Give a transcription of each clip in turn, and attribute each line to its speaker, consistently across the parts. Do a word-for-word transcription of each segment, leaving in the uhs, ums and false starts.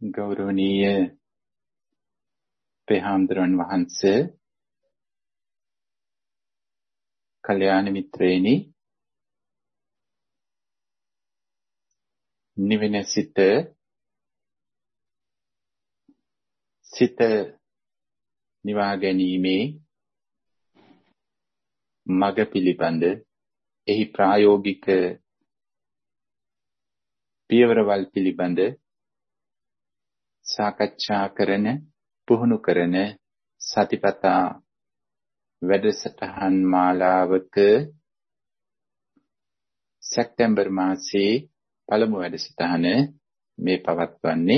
Speaker 1: ගෞරවනීය පෙහාම්දුරන් වහන්සේ, කල්යාණ මිත්‍රේනි, නිවෙන සිත සිත නිවා ගැනීමේ මඟ පිළිබඳ එහි ප්‍රායෝගික පියවරවල් පිළිබඳ සාකච්ඡා කරන පුහුණු කරන සතිපතා වැඩසටහන් මාලාවක සැප්තැම්බර් මාසයේ පළමු වැඩසටහන මේ පවත්වන්නේ.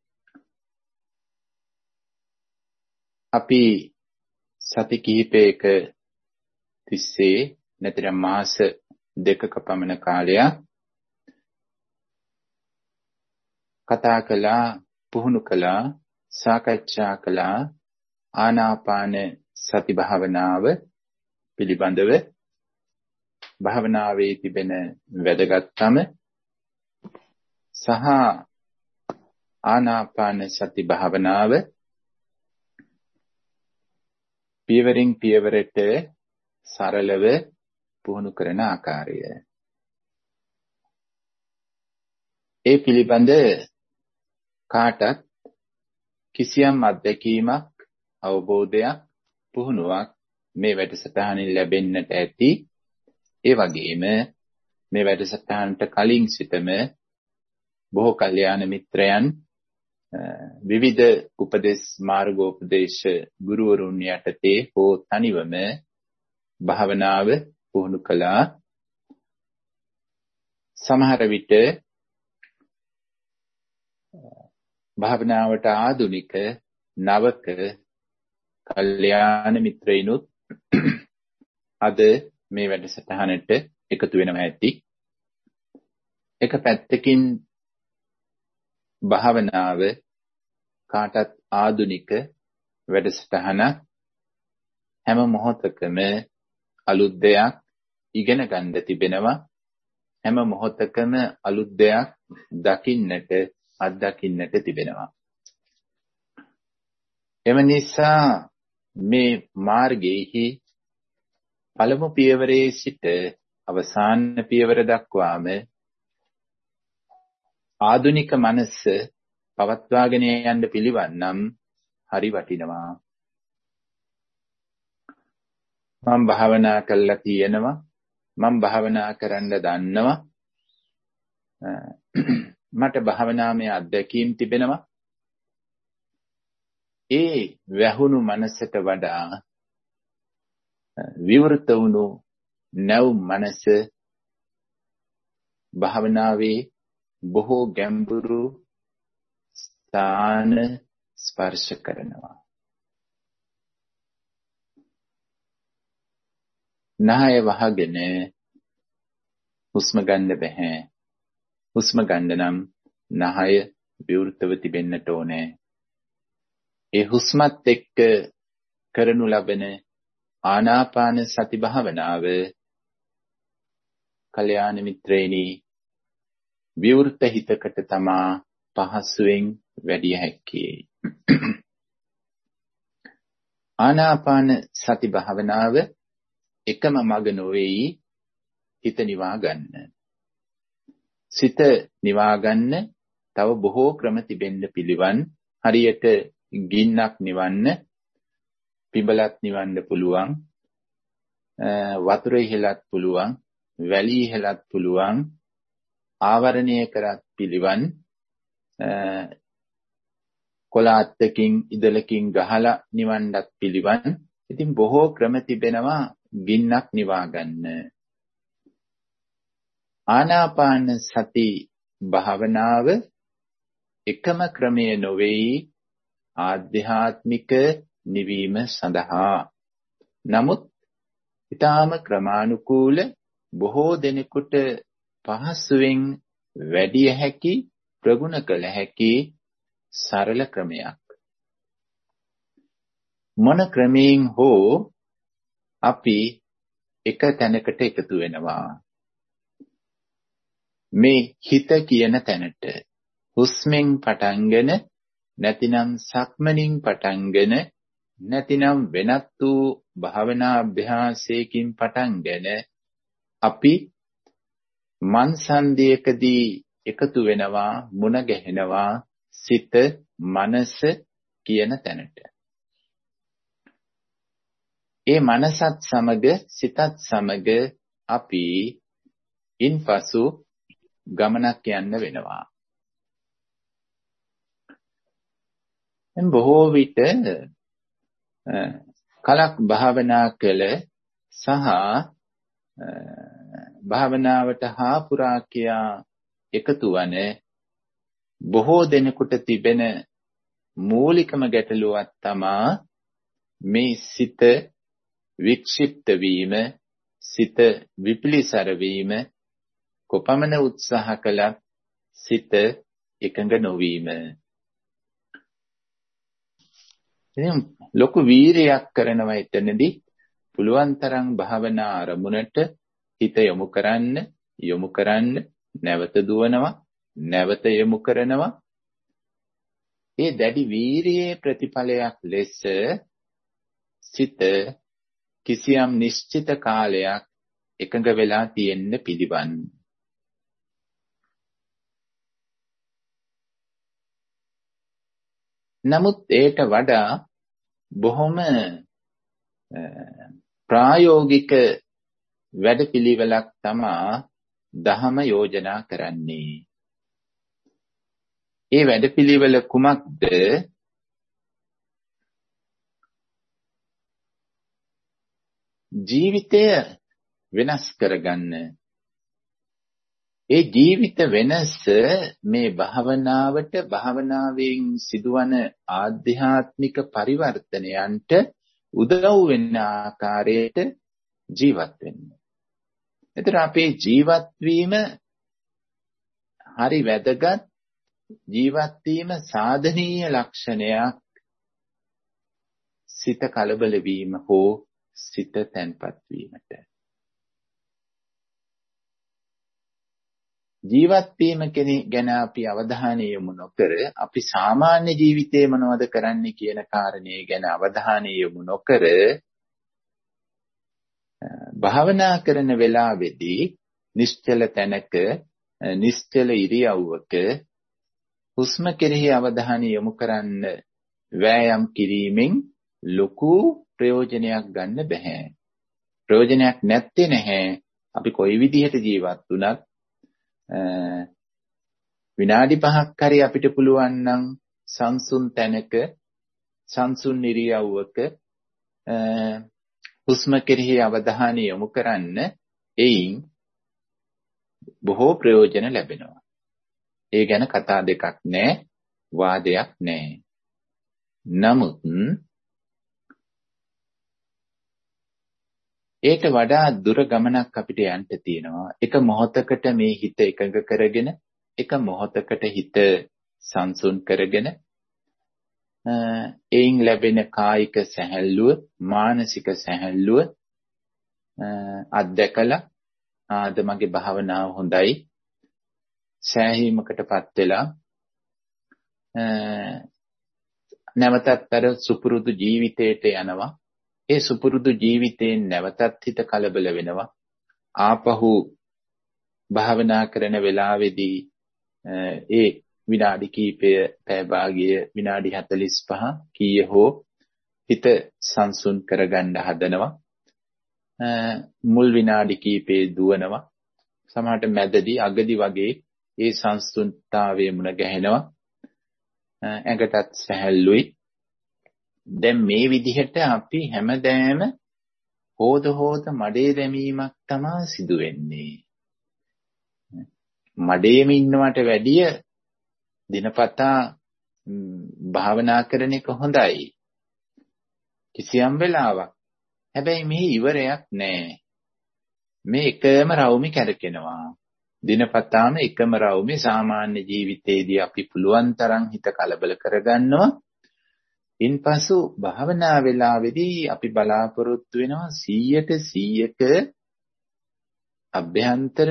Speaker 1: අපි සති කිහිපයක තිස්සේ නැතිනම් මාස දෙකක පමණ කාලයක් කතා කළා, පුහුණු කළා, සාකච්ඡා කළා ආනාපාන සති භාවනාව පිළිබඳව, භාවනාවේ තිබෙන වැදගත්කම සහ ආනාපාන සති භාවනාව පියවරින් පියවරට සරලව පුහුණු කරන ආකාරය. ඒ පිළිබඳ කාටත් කිසියම් අත්දැකීමක්, අවබෝධයක්, පුහුණුවක් මේ වැඩසටහනින් ලැබෙන්නට ඇති. ඒ වගේම මේ වැඩසටහනට කලින් සිටම බොහෝ කල්යාණ මිත්‍රයන් විවිධ උපදේශ මාර්ගෝපදේශ ගුරුවරුන් යටතේ හෝ තනිවම භාවනාව පුහුණු කළා. සමහර විට භාවනාවට ආධුනික නවක කල්යාණ මිත්‍රයිනුත් අද මේ වැඩසටහනට එකතු වෙනවා ඇති. එක පැත්තකින් භාවනාව කාටත් ආධුනික වැඩසටහන, හැම මොහොතකම අලුත් දෙයක් ඉගෙන ගන්න තිබෙනවා, හැම මොහොතකම අලුත් දෙයක් දකින්නට, අත්දකින්නට තිබෙනවා. එම නිසා මේ මාර්ගයේහි පළමු පියවරේ සිට අවසාන පියවර දක්වාම ආධුනික මනස පවත්වාගෙන යන්න පිළිවන්නම් හරි වටිනවා. මම භාවනා කළා තියෙනවා, මම භාවනා කරන්න දන්නවා, මට භාවනාමය අත්දැකීම් තිබෙනවා. ඒ වැහුණු මනසට වඩා විවෘත වුණු නැව් මනස භාවනාවේ බොහෝ ගැඹුරු ස්ථාන ස්පර්ශ කරනවා. නාය වහගෙන හුස්ම ගන්න බෑ. හුස්ම ගන්න නම් නහය විවෘතව තිබෙන්නට ඕනේ. ඒ හුස්මත් එක්ක කරනු ලබන ආනාපාන සති භාවනාව කල්යාණ මිත්‍රේනි විවෘත හිතකට තමා පහසුවෙන් වැඩි හැක්කේ. ආනාපාන සති භාවනාව එකම මඟ නොවේයි හිත නිවා ගන්න. සිත නිවා ගන්න තව බොහෝ ක්‍රම තිබෙන්න පිළිවන්. හරියට ගින්නක් නිවන්න පිඹලත් නිවන්න පුළුවන්, වතුරේ හෙලත් පුළුවන්, වැලි හෙලත් පුළුවන්, ආවරණය කරත් පිළිවන්, කොළාත්තකින් ඉදලකින් ගහලා නිවන්නත් පිළිවන්. ඉතින් බොහෝ ක්‍රම තිබෙනවා ගින්නක් නිවා ගන්න. ආනාපාන සති භාවනාව එකම ක්‍රමය නොවේයි ආධ්‍යාත්මික නිවීම සඳහා. නමුත් ඊටාම ක්‍රමානුකූල, බොහෝ දෙනෙකුට පහසුවෙන් වැඩි හැකි, ප්‍රගුණ කළ හැකි සරල ක්‍රමයක්. මොන ක්‍රමයෙන් හෝ අපි එක තැනකට එකතු වෙනවා. මේ හිත කියන තැනට හුස්මෙන් පටන්ගෙන නැතිනම් සක්මනින් පටන්ගෙන නැතිනම් වෙනත් වූ භාවනා අභ්‍යාසයකින් පටන්ගෙන අපි මන්සන්දියකදී එකතු වෙනවා, මුණ ගැහෙනවා සිත, මනස කියන තැනට. ඒ මනසත් සමග සිතත් සමග අපි ඉන්පසු ගමනක් යන්න වෙනවා. බොහෝ විට කලක් භාවනා කළ සහ භාවනාවට හාපුරා කියා එකතු වන බොහෝ දෙනෙකුට තිබෙන මූලිකම ගැටලුවක් තමා මේ සිත වික්ෂිප්ත වීම, සිත විපිලිසර වීම, කොපමණ උත්සාහ කළත් සිත එකඟ නොවීම. එනම් ලොකු වීරයක් කරනවා එතනදී පුළුවන් තරම් භාවනා අරමුණට හිත යොමු කරන්න, යොමු කරන්න, නැවත දුවනවා, නැවත යොමු කරනවා. ඒ දැඩි වීරියේ ප්‍රතිඵලයක් ලෙස සිත කිසියම් නිශ්චිත කාලයක් එකඟ වෙලා තියෙන්න පිළිවන්. නමුත් ඒට වඩා බොහොම ප්‍රායෝගික වැඩපිළිවෙලක් තමා දහම යෝජනා කරන්නේ. ඒ වැඩපිළිවෙල කුමක්ද? ජීවිතය වෙනස් කරගන්න. ඒ ජීවිත වෙනස මේ භාවනාවට, භාවනාවෙන් සිදුවන ආධ්‍යාත්මික පරිවර්තනයන්ට උදව් වෙන ආකාරයට ජීවත් වෙන්න. එතන අපේ ජීවත් වීම හරි වැදගත්. ජීවත් වීම සාධනීය ලක්ෂණයක්. සිත කලබල වීම හෝ සිත තැන්පත් වීමට. ජීවත් වීම ගැන අපි අවධානය යොමු නොකර, අපි සාමාන්‍ය ජීවිතේ මොනවද කරන්නේ කියන කාරණේ ගැන අවධානය යොමු නොකර, භාවනා කරන වෙලාවේදී නිශ්චල තැනක, නිශ්චල ඉරියව්වක හුස්ම කෙරෙහි අවධානය යොමු කරන්න වෑයම් කිරීමෙන් ලොකු ප්‍රයෝජනයක් ගන්න බෑ. ප්‍රයෝජනයක් නැත්තේ නැහැ. අපි කොයි විදිහට ජීවත් වුණත් විනාඩි පහක් හරි අපිට පුළුවන් නම් සංසුන් තැනක, සංසුන් ඉරියව්වක හුස්ම කෙරෙහි අවධානය යොමු කරන්න, එයින් බොහෝ ප්‍රයෝජන ලැබෙනවා. ඒ ගැන කතා දෙකක් නැහැ, වාදයක් නැහැ. නමුත් ඒට වඩා දුර ගමනක් අපිට යන්න තියෙනවා. එක මොහොතකට මේ හිත එකඟ කරගෙන, එක මොහොතකට හිත සංසුන් කරගෙන, එයින් ලැබෙන කායික සැහැල්ලුව, මානසික සැහැල්ලුව අත්දැකලා ආද මගේ භාවනාව හොඳයි, සෑහීමකටපත් වෙලා නැවතත් අර සුපුරුදු ජීවිතයට යනවා. ඒ සුපුරුදු ජීවිතයෙන් නැවතත් හිත කලබල වෙනවා. ආපහු භාවනා කරන වෙලාවේදී ඒ විනාඩි කීපය, පැය භාගය, විනාඩි හතළිස් පහ කීය හෝ හිත සංසුන් කරගන්න හදනවා. මුල් විනාඩි කීපේ දුවනවා. සමහරට මැදදී, අගදී වගේ ඒ සංසුන්තාවයේ මුණ ගැහෙනවා. ඇඟටත් සැහැල්ලුයි. දැන් මේ විදිහට අපි හැමදෑම හොද හොද මඩේ දැමීමක් තමයි සිදු වෙන්නේ. මඩේම ඉන්නවට වැඩිය දිනපතා භාවනා කරන එක හොඳයි. කිසියම් වෙලාවක්. හැබැයි මෙහි ඉවරයක් නැහැ. මේ එකම රවුමේ කැරකෙනවා. දිනපතාම එකම රවුමේ සාමාන්‍ය ජීවිතයේදී අපි පුළුවන් තරම් හිත කලබල කරගන්නවා. ඉන්පසු භාවනා වෙලාවේදී අපි බලාපොරොත්තු වෙනවා සීයට සීයක අභ්‍යන්තර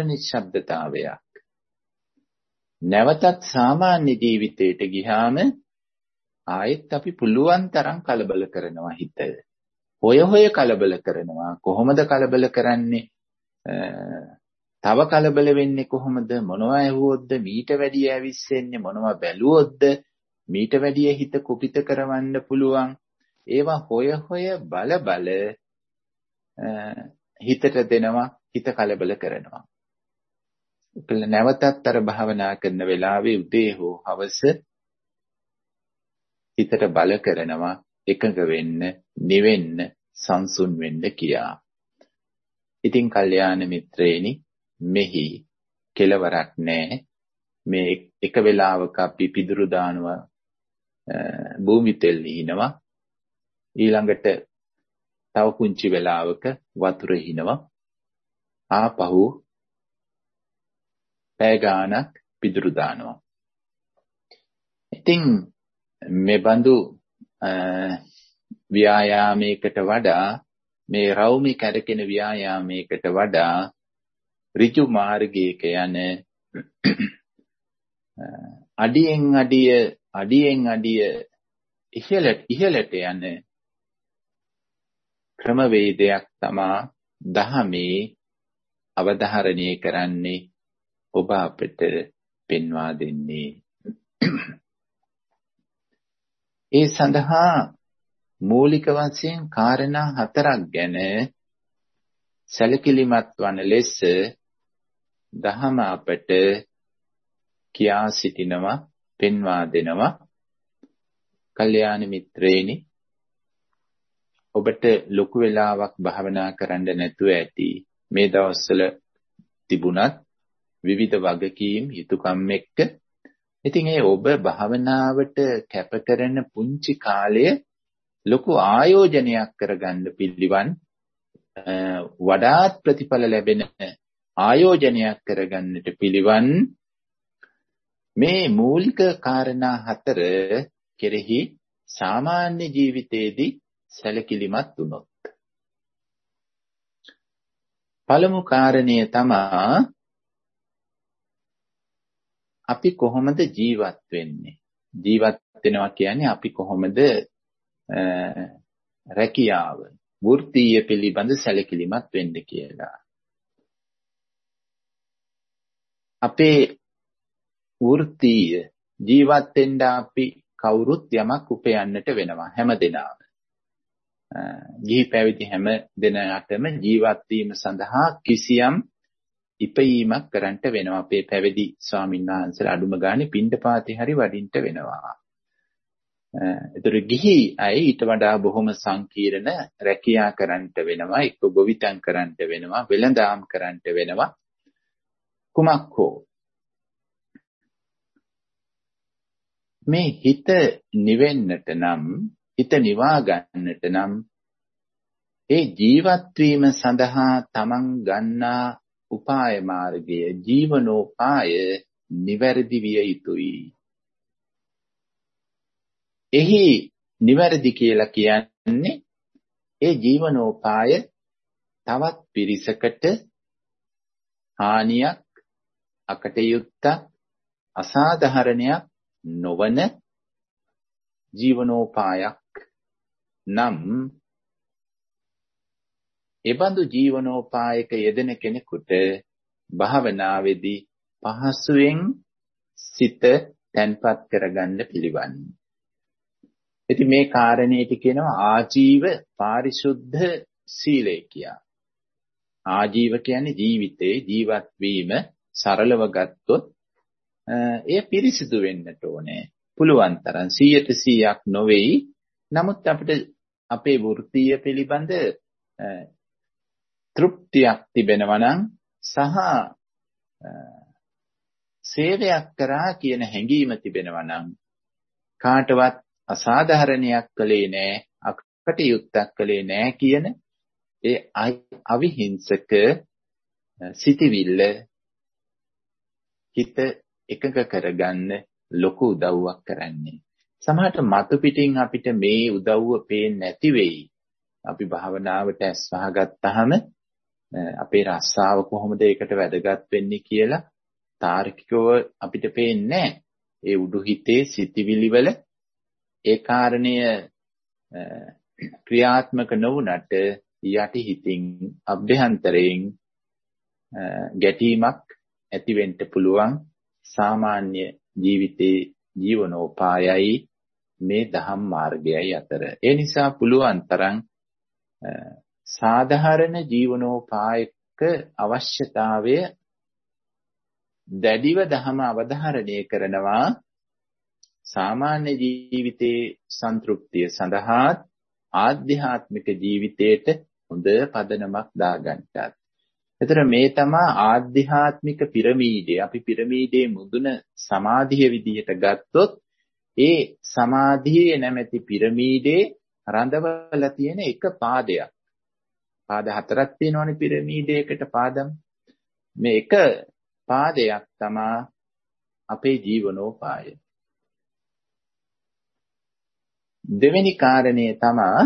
Speaker 1: නිශ්ශබ්දතාවයක්. නැවතත් සාමාන්‍ය ජීවිතයට ගියාම ආයෙත් අපි පුළුවන් තරම් කලබල කරනවා හිත. හොය හොය කලබල කරනවා. කොහොමද කලබල කරන්නේ? තව කලබල වෙන්නේ කොහොමද? මොනවා ඇහුවොත්ද මීට වැඩිය ඇවිස්සෙන්නේ? මොනවා බැලුවොත්ද මීට වැඩිය හිත කුපිත කරවන්න පුළුවන්? ඒවා හොය හොය බල බල හිතට දෙනවා, හිත කලබල කරනවා. නැවතත් අර භාවනා කරන වෙලාවේ උදේ හෝ හවස හිතට බල කරනවා එකඟ වෙන්න, නිවෙන්න, සංසුන් වෙන්න කියා. ඉතින් කල්යාණ මිත්‍රේනි, මෙහි කෙලවරක් නැහැ. මේ එක වෙලාවක අපි පිදුරු දානවා, භූමි තෙල් හිනවා. ඊළඟට තව පුංචි වෙලාවක වතුර හිනවා. ආපහු පැය ගාණක් පිදුරු දානවා. ඉතින් මේ බඳු ව්‍යායාමයකට වඩා, මේ රෞමි කැරකෙන ව්‍යායාමයකට වඩා ඍජු මාර්ගයක යන අඩියෙන් අඩිය අඩියෙන් අඩිය ඉහළට ඉහළට යන ක්‍රමවේදයක් තමා දහමේ අවධාරණය කරන්නේ, ඔබ අපට පෙන්වා දෙන්නේ. ඒ සඳහා මූලික වශයෙන් කාරණා හතරක් ගැන සැලකිලිමත් වන ලෙස දහම අපට කියා සිටිනවා, පෙන්වා දෙනවා. කල්යාණ මිත්‍රේනි, ඔබට ලොකු වෙලාවක් භාවනා කරන්න නැතුව ඇති. මේ දවස්වල තිබුණත් විවිධ වගකීම් යුතුයකම් එක්ක. ඉතින් ඒ ඔබ භාවනාවට කැප කරන පුංචි කාලය ලොකු ආයෝජනයක් කරගන්න පිළිවන්, වඩාත් ප්‍රතිඵල ලැබෙන ආයෝජනයක් කරගන්නට පිළිවන් මේ මූලික කාරණා හතර කෙරෙහි සාමාන්‍ය ජීවිතයේදී සැලකිලිමත් වුණොත්. පළමු කාරණය තමා අපි කොහොමද ජීවත් වෙන්නේ? ජීවත් වෙනවා කියන්නේ අපි කොහොමද රැකියාව, වෘත්තීය පිළිබඳ සැලකිලිමත් වෙන්න කියලා. අපේ වෘත්තීය ජීවත් වෙන්න අපි කවුරුත් යමක් උපයන්නට වෙනවා, හැමදෙනාම. ජී පැවිදි හැම දෙනාටම ජීවත් වීම සඳහා කිසියම් ඉපයීමක් කරන්නට වෙනවා. අපේ පැවිදි ස්වාමීන් වහන්සේලා අඩුම ගානේ පිණ්ඩපාතේ හරි වඩින්න වෙනවා. ඒතර ගිහි අය ඊට වඩා බොහොම සංකීර්ණ රැකියා කරන්නට වෙනවා, එක්ක ගොවිතැන් කරන්නට වෙනවා, වෙළඳාම් කරන්නට වෙනවා, කුමක් හෝ. මේ හිත නිවෙන්නට නම්, හිත නිවා ගන්නට නම් ඒ ජීවත් වීම සඳහා තමන් ගන්නා උපාය මාර්ගය, ජීවනෝපාය නිවැරදි විය යුතුයි. එහි නිවැරදි කියලා කියන්නේ ඒ ජීවනෝපාය තවත් පිරිසකට හානියක්, අකටයුත්තක්, අසාධාරණයක් නොවන ජීවනෝපායක් නම් එබඳු ජීවනෝපායක යෙදෙන කෙනෙකුට භාවනාවේදී පහසුවෙන් සිත තැන්පත් කරගන්න පිළිවන්. ඉතින් මේ කාරණේට කියනවා ආජීව පාරිශුද්ධ සීලය කියලා. ආජීව කියන්නේ ජීවිතේ ජීවත් වීම සරලව ගත්තොත් එය පිරිසිදු වෙන්නට ඕනේ. පුළුවන් තරම් සීයට සීයක් නොවේයි. නමුත් අපිට අපේ වෘත්තීය පිළිබඳ තෘප්තියක් තිබෙනවා නම් සහ සේවයක් කරා කියන හැඟීම තිබෙනවා නම් කාටවත් අසාධාරණයක් කළේ නෑ, අකටයුත්තක් කළේ නෑ කියන ඒ අවිහිංසක සිටිවිල්ල හිත එකඟ කරගන්න ලොකු උදව්වක් කරන්නේ. සමහරට මතු පිටින් අපිට මේ උදව්ව පේන්නේ නැති වෙයි. අපි භාවනාවට ඇස් වහගත්තාම අපේ රස්සාව කොහොමද ඒකට වැදගත් වෙන්නේ කියලා තාර්කිකව අපිට පේන්නේ නැහැ. ඒ උඩු හිතේ සිටිවිලි වල ඒ කාරණය ක්‍රියාත්මක නොවුනට යටි හිතින් අභ්‍යන්තරයෙන් ගැටීමක් ඇති වෙන්න පුළුවන්. සාමාන්‍ය ජීවිතේ ජීවනෝපායයි මේ දහම් මාර්ගයයි අතර. ඒ නිසා පුළුවන් තරම් සාධාරණ ජීවනෝපායක අවශ්‍යතාවය දැඩිව දහම අවධාරණය කරනවා. සාමාන්‍ය ජීවිතයේ සන්තුෂ්තිය සඳහා ආධ්‍යාත්මික ජීවිතයට හොඳ පදනමක් දාගන්නට. එතන මේ තමයි ආධ්‍යාත්මික පිරමීඩය. අපි පිරමීඩයේ මුදුන සමාධිය විදිහට ගත්තොත් ඒ සමාධියේ නැමැති පිරමීඩේ රඳවලා තියෙන එක පාදයක්. පාද හතරක් තියෙනවනේ පිරමීඩයකට පාදම්. මේ එක පාදයක් තමයි අපේ ජීවනෝපාය. දෙවෙනි කාරණය තමයි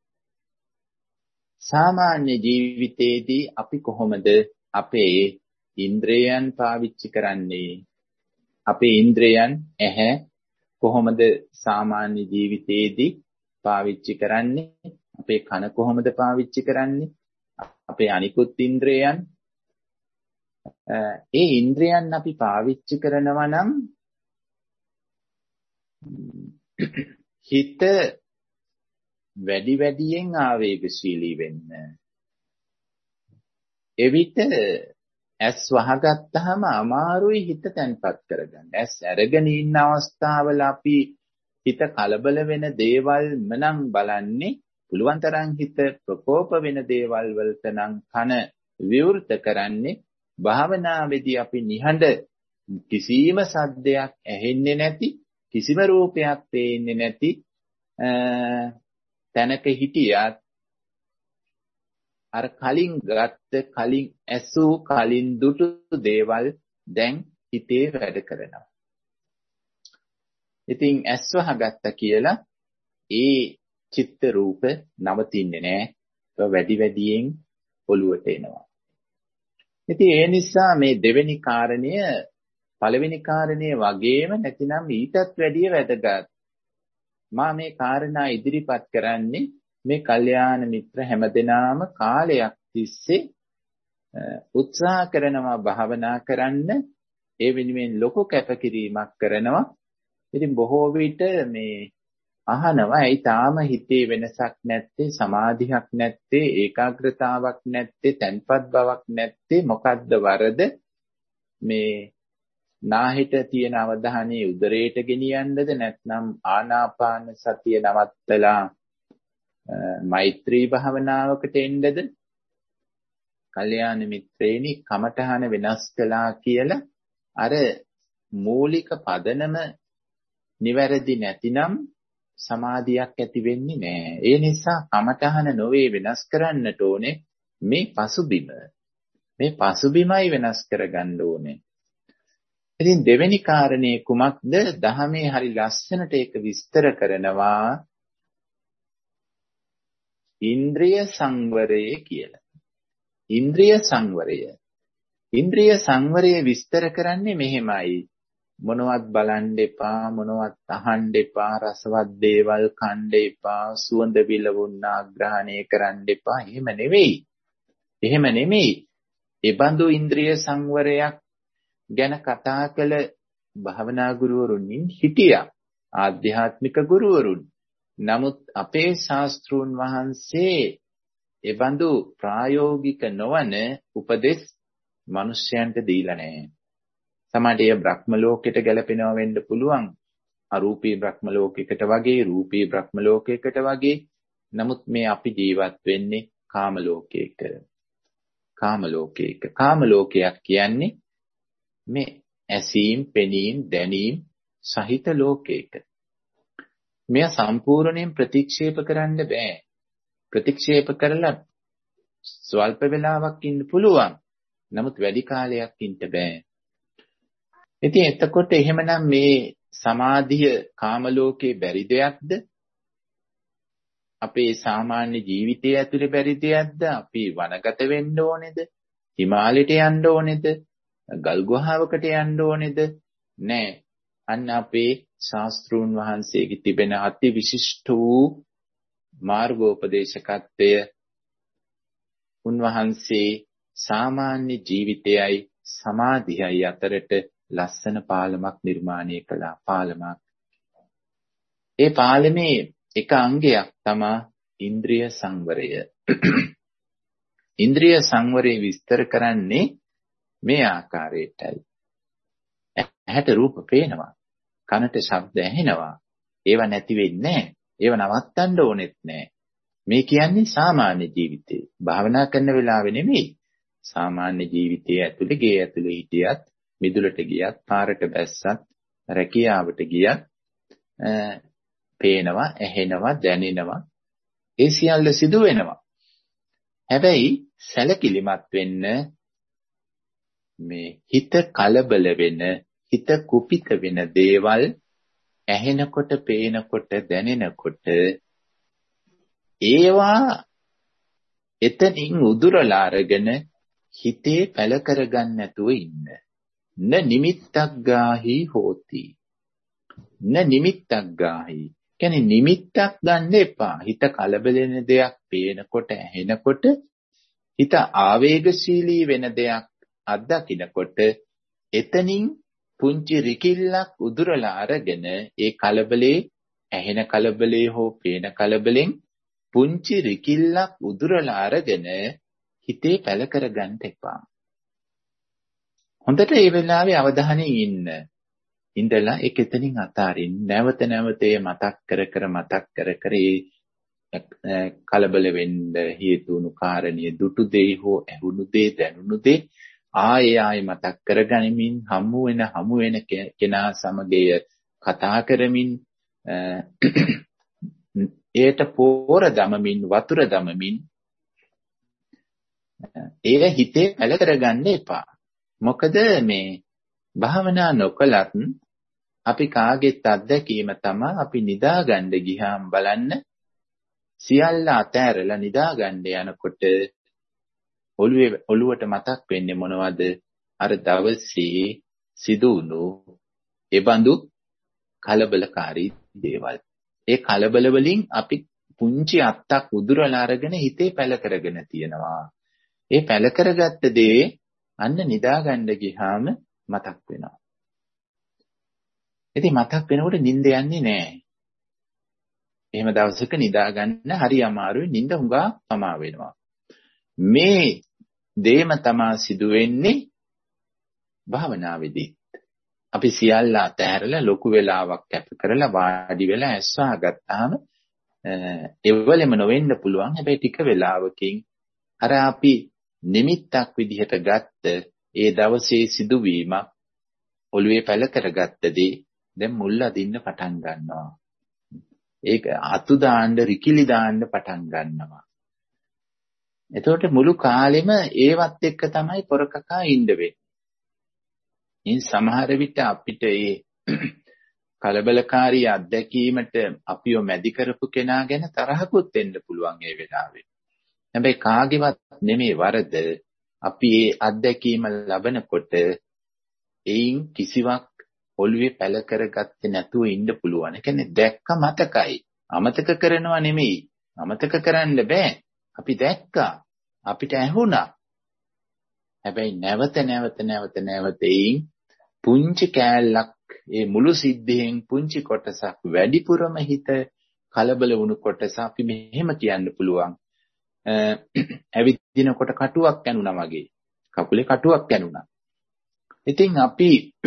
Speaker 1: සාමාන්‍ය ජීවිතයේදී අපි කොහොමද අපේ ඉන්ද්‍රයන් පාවිච්චි කරන්නේ? අපේ ඉන්ද්‍රයන් ඇහැ කොහොමද සාමාන්‍ය ජීවිතයේදී පාවිච්චි කරන්නේ? අපේ කන කොහොමද පාවිච්චි කරන්නේ? අපේ අනිකුත් ඉන්ද්‍රයන් ඒ ඉන්ද්‍රයන් අපි පාවිච්චි කරනවා නම් හිත වැඩි වැඩියෙන් ආවේගශීලී වෙන්න. එවිට ඇස් වහගත්තාම අමාරුයි හිත තැන්පත් කරගන්න. ඇස් අරගෙන ඉන්න අවස්ථාවල අපි හිත කලබල වෙන දේවල් මනම් බලන්නේ. පුළුවන් තරම් හිත ප්‍රකෝප වෙන දේවල් වලට නම් කන විවෘත කරන්නේ. භාවනාවේදී අපි නිහඬ කිසිම සද්දයක් ඇහෙන්නේ නැති, කිසිම රූපයක් පේන්නේ නැති තැනක හිටියත් අර කලින් ගත්ත, කලින් ඇසූ, කලින් දුටු දේවල් දැන් හිතේ වැඩ කරනවා. ඉතින් ඇස් වහගත්තා කියලා ඒ චිත්ත රූප නවතින්නේ නැහැ. ඒක වැඩි වැඩියෙන් ඔළුවට එනවා. ඉතින් ඒ නිසා මේ දෙවෙනි කාරණය පළවෙනි කාරණය වගේම නැතිනම් ඊටත් වැඩිය වැදගත්. මා මේ කාරණා ඉදිරිපත් කරන්නේ මේ කල්යාණ මිත්‍ර හැමදෙනාම කාලයක් තිස්සේ උත්සාහ කරනවා භාවනා කරන්න. ඒ වෙනුවෙන් ලොකු කැපකිරීමක් කරනවා. ඉතින් බොහෝ විට මේ අහනවා ඒ තාම හිතේ වෙනසක් නැත්තේ, සමාධියක් නැත්තේ, ඒකාග්‍රතාවක් නැත්තේ, තන්පත් බවක් නැත්තේ, මොකද්ද වරද? මේ නාහිට තියෙන අවධානය උදරයට ගෙනියන්නද නැත්නම් ආනාපාන සතිය නවත්තලා මෛත්‍රී භාවනාවකට එන්නද? කල්යාණ මිත්‍රේනි කමඨහන වෙනස් කළා කියලා අර මූලික පදනම නිවැරදි නැතිනම් සමාධියක් ඇති වෙන්නේ නැහැ. ඒ නිසා කමඨහන නොවේ වෙනස් කරන්නට ඕනේ මේ පසුබිම. මේ පසුබිමයි වෙනස් කරගන්න ඕනේ. ඉතින් දෙවෙනි කාරණේ කුමක්ද? දහමේ හරි ලස්සනට ඒක විස්තර කරනවා ඉන්ද්‍රිය සංවරය කියලා. ඉන්ද්‍රිය සංවරය. ඉන්ද්‍රිය සංවරය විස්තර කරන්නේ මෙහෙමයි. මොනවත් බලන්න එපා, මොනවත් අහන්න එපා, රසවත් දේවල් කන්න එපා, සුවඳ විලවුන් ආග්‍රහණය කරන්න එපා. එහෙම නෙවෙයි. එහෙම නෙමෙයි. ඒ බඳු ඉන්ද්‍රිය සංවරයක් ගැන කතා කළ භාවනා ගුරුවරුන් හිටියා. ආධ්‍යාත්මික ගුරුවරුන්. නමුත් අපේ ශාස්ත්‍රූන් වහන්සේ ඒ බඳු ප්‍රායෝගික නොවන උපදෙස් මිනිස්යන්ට දීලා නැහැ. සමහරට එය බ්‍රහ්ම ලෝකයට ගැලපෙනවා වෙන්න පුළුවන්. අරූපී බ්‍රහ්ම ලෝකයකට වගේ, රූපී බ්‍රහ්ම ලෝකයකට වගේ. නමුත් මේ අපි ජීවත් වෙන්නේ කාම ලෝකයක. කාම ලෝකයක. කාම ලෝකයක් කියන්නේ මේ ඇසීම්, පෙනීම්, දැනීම් සහිත ලෝකයක. මෙය සම්පූර්ණයෙන් ප්‍රතික්ෂේප කරන්න බෑ. ප්‍රතික්ෂේප කරලා ස්වල්ප වේලාවක් ඉන්න පුළුවන්. නමුත් වැඩි කාලයක් ඉන්න බෑ. ඉතින් එතකොට එහෙමනම් මේ සමාධිය කාම ලෝකේ බැරි දෙයක්ද? අපේ සාමාන්‍ය ජීවිතය ඇතුලේ බැරි දෙයක්ද? අපි වනගත වෙන්න ඕනේද? හිමාලයට යන්න ඕනේද? ගල් ගුහාවකට යන්න ඕනේද? නෑ. අන්න අපේ ශාස්ත්‍රූන් වහන්සේගේ තිබෙන අති විශිෂ්ට වූ මාර්ගෝපදේශකත්වය උන්වහන්සේ සාමාන්‍ය ජීවිතයයි සමාධියයි අතරට ලස්සන පාලමක් නිර්මාණය කළා. පාලමක්. ඒ පාලමේ එක අංගයක් තමයි ඉන්ද්‍රිය සංවරය. ඉන්ද්‍රිය සංවරය විස්තර කරන්නේ මේ ආකාරයටයි. ඇහැට රූප පේනවා, කනට ශබ්ද ඇහෙනවා. ඒව නැති වෙන්නේ නැහැ. ඒව නවත්තන්න ඕනෙත් නැහැ. මේ කියන්නේ සාමාන්‍ය ජීවිතේ. භාවනා කරන වෙලාවෙ නෙමෙයි. සාමාන්‍ය ජීවිතයේ ඇතුලේ ගේ ඇතුලේ හිටියත්, මිදුලට ගියත්, පාරට බැස්සත්, රැකියාවට ගියත් පේනවා, ඇහෙනවා, දැනෙනවා. ඒ සියල්ල සිදු වෙනවා. හැබැයි සැලකිලිමත් වෙන්න මේ හිත කලබල වෙන, හිත කුපිත වෙන දේවල් ඇහෙනකොට, පේනකොට, දැනෙනකොට ඒවා එතනින් උදුරලා අරගෙන හිතේ පැල කරගන්න නැතුව ඉන්න. න නිමිත්තක් ගාහි හෝති. න නිමිත්තක් ගාහි. කියන්නේ නිමිත්තක් ගන්න එපා. හිත කලබල වෙන දෙයක් පේනකොට, ඇහෙනකොට, හිත ආවේගශීලී වෙන දෙයක් අත්දකින්නකොට එතනින් පුංචි රිකිල්ලක් උදුරලා අරගෙන ඒ කලබලේ, ඇහෙන කලබලේ හෝ පේන කලබලෙන් පුංචි රිකිල්ලක් උදුරලා අරගෙන හිතේ පැල කරගන්න එපා. හොඳට මේ වෙලාවේ අවධානයෙන් ඉන්න. ඉඳලා ඒක එතනින් අතාරින්න. නැවත නැවත මතක් කර කර මතක් කර කර ඒ කලබල වෙන්න හේතු වුණු කාරණිය දුටු දෙයි හෝ ඇහුණු දෙයි දැනුණු දෙයි ආයෙ ආයෙ මතක් කරගනිමින් හමු වෙන හමු වෙන කෙනා සමග කතා කරමින් ඒට පෝර දමමින් වතුර දමමින් ඒක හිතේ පැල කරගන්න එපා. මොකද මේ භාවනා නොකලත් අපි කාගෙත් අත්දැකීම තමයි අපි නිදාගන්න ගියාම බලන්න සියල්ල අතෑරලා නිදාගන්න යනකොට ඔළුවේ ඔළුවට මතක් වෙන්නේ මොනවද? අර දවසේ සිදු වුණු ඒ බඳු කලබලකාරී දේවල්. ඒ කලබල වලින් අපි පුංචි අත්තක් උදුරලා අරගෙන හිතේ පැල කරගෙන තියෙනවා. ඒ පැල කරගත්ත දේ අන්න නිදාගන්න ගියාම මතක් වෙනවා. ඉතින් මතක් වෙනකොට නිින්ද යන්නේ නැහැ. එහෙම දවසක නිදාගන්න හරි අමාරුයි. නිින්ද හුඟා පමා වෙනවා. මේ දේම තමා සිදු වෙන්නේ භාවනාවේදී. අපි සියල්ල අතහැරලා ලොකු වෙලාවක් කැප කරලා වාඩි වෙලා ඇස් වහගත්තාම එවලෙම නොවෙන්න පුළුවන්. හැබැයි ටික වෙලාවකින් අර අපි නිමිත්තක් විදිහට ගත්ත ඒ දවසේ සිදුවීමක් ඔළුවේ පැල කරගත්තදී දැන් මුල් අදින්න පටන් ගන්නවා. ඒක අතු දාන්න, රිකිලි දාන්න පටන් ගන්නවා. එතකොට මුළු කාලෙම ඒවත් එක්ක තමයි පොරකකා ඉන්න වෙන්නේ. ඉතින් සමහර විට අපිට මේ කලබලකාරී අත්දැකීමට අපිව මැදි කරපු කෙනා ගැන තරහකුත් එන්න පුළුවන් ඒ වෙලාවේ. හැබැයි කාගේවත් නෙමෙයි වරද. අපි මේ අත්දැකීම ලබනකොට එයින් කිසිවක් ඔළුවේ පැල කරගත්තේ නැතුව ඉන්න පුළුවන්. ඒ කියන්නේ දැක්ක මතකයි. අමතක කරනවා නෙමෙයි. අමතක කරන්න බෑ. අපි දැක්කා. අපිට ඇහුණා. හැබැයි නැවත නැවත නැවත නැවත එයින් පුංචි කෑල්ලක් ඒ මුළු සිද්ධියෙන් පුංචි කොටසක් වැඩිපුරම හිත කලබල වුණු කොටස අපි මෙහෙම කියන්න පුළුවන්. ඇවිදිනකොට කටුවක් කැණුනා වගේ. කකුලේ කටුවක් කැණුනා. ඉතින් අපි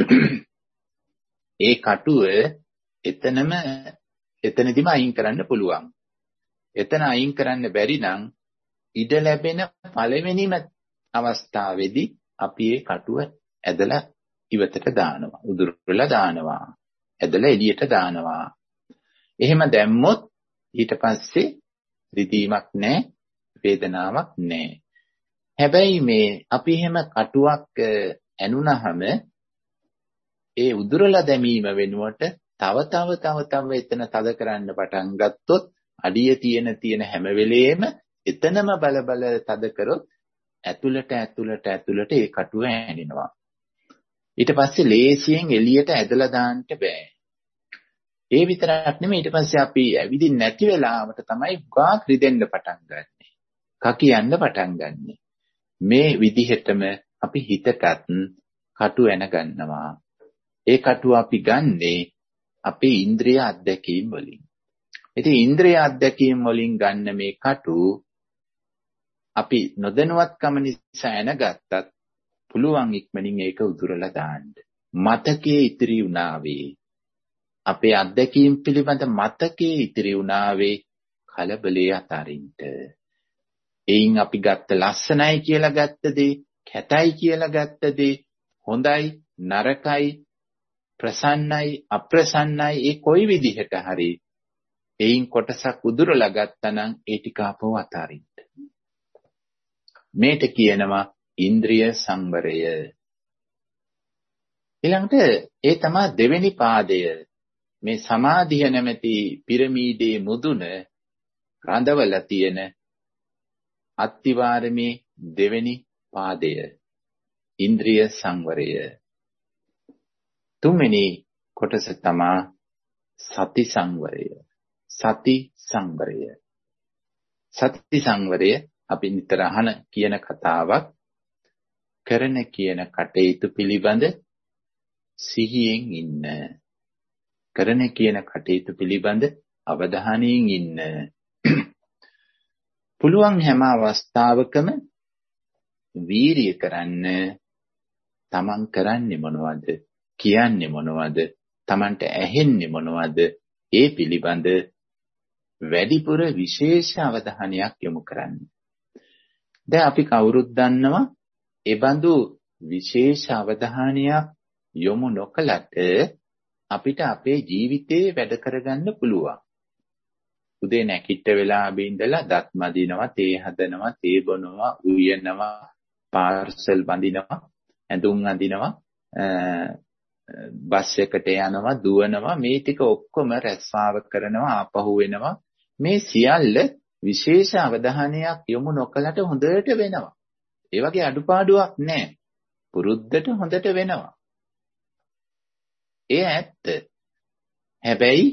Speaker 1: ඒ කටුව එතනම එතනදිම අයින් කරන්න පුළුවන්. එතන අයින් කරන්න බැරි නම් ඉඩ ලැබෙන පළවෙනිම අවස්ථාවේදී අපි ඒ කටුව ඇදලා ඉවතට දානවා. උදුරලා දානවා. ඇදලා එළියට දානවා. එහෙම දැම්මොත් ඊට පස්සේ රිදීමක් නැහැ, වේදනාවක් නැහැ. හැබැයි මේ අපි එහෙම කටුවක් ඇනුනහම ඒ උදුරලා දැමීම වෙනුවට තව තව තව තව එතන තද කරන්න පටන් ගත්තොත් අඩිය තියෙන තියෙන හැම වෙලේම එතනම බල බල තද කරොත් ඇතුළට ඇතුළට ඇතුළට ඒ කටුව ඇනිනවා. ඊට පස්සේ ලේසියෙන් එළියට ඇදලා දාන්න බෑ. ඒ විතරක් නෙමෙයි ඊට පස්සේ අපි ඇවිදින් නැති වෙලාවට තමයි ගා ක්‍රිදෙන්න පටන් ගන්නෙ. කකියන්න පටන් ගන්නෙ. මේ විදිහටම අපි හිතටත් කටු එන ගන්නවා. ඒ කටුව අපි ගන්නේ අපේ ඉන්ද්‍රිය අධ්‍යක්ීම් වලින්. ඉතින් ඉන්ද්‍රිය අධ්‍යක්ීම් වලින් ගන්න මේ කටු අපි නොදැනුවත්කම නිසා එනගත්තත් පුළුවන් ඉක්මනින් ඒක උදුරලා දාන්න. මතකයේ ඉතිරි වුණාවේ අපේ අධ්‍යක්ීම් පිළිබඳ මතකයේ ඉතිරි වුණාවේ කලබලයේ අතරින්ට. එයින් අපි ගත්ත ලස්සනයි කියලා ගත්ත දේ, කැතයි කියලා ගත්ත දේ, හොඳයි, නරකයි, ප්‍රසන්නයි, අප්‍රසන්නයි, ඒ කොයි විදිහට හරි එයින් කොටසක් උදුරලා ගත්තනම් ඒ ටික අපව අතරින්ට. මේට කියනවා ඉන්ද්‍රිය සංවරය. ඊළඟට ඒ තමයි දෙවෙනි පාදය. මේ සමාධිය නැමැති පිරමීඩේ මුදුන රඳවලා තියෙන අත්තිවාරමේ දෙවෙනි පාදය. ඉන්ද්‍රිය සංවරය. තුන්වෙනි කොටස තමයි සති සංවරය. සති සංවරය. සති සංවරය අපි නිතර අහන කියන කතාවක්. කරන කියන කටයුතු පිළිබඳ සිහියෙන් ඉන්න. කරන කියන කටයුතු පිළිබඳ අවධානයෙන් ඉන්න. පුළුවන් හැම අවස්ථාවකම වීරිය කරන්න. තමන් කරන්නේ මොනවද? කියන්නේ මොනවද? තමන්ට ඇහෙන්නේ මොනවද? ඒ පිළිබඳ වැඩිපුර විශේෂ අවධානයක් යොමු කරන්න. දැන් අපි කවුරුත් දන්නවා ඒ බඳු විශේෂ අවධානයක් යොමු නොකලට අපිට අපේ ජීවිතේ වැඩ කරගන්න පුළුවන්. උදේ නැගිට වෙලා බින්දලා දත් මදිනවා, තේ හදනවා, තේ බොනවා, උයනවා, පාර්සල් බඳිනවා, ඇඳුම් අඳිනවා, බස් එකට යනවා, දුවනවා, මේ ටික ඔක්කොම රැස්වාව කරනවා, ආපහු වෙනවා. මේ සියල්ල විශේෂ අවධානයක් යොමු නොකලට හොඳට වෙනවා. ඒ වගේ අඩුපාඩුවක් නැහැ. පුරුද්දට හොඳට වෙනවා. ඒ ඇත්ත. හැබැයි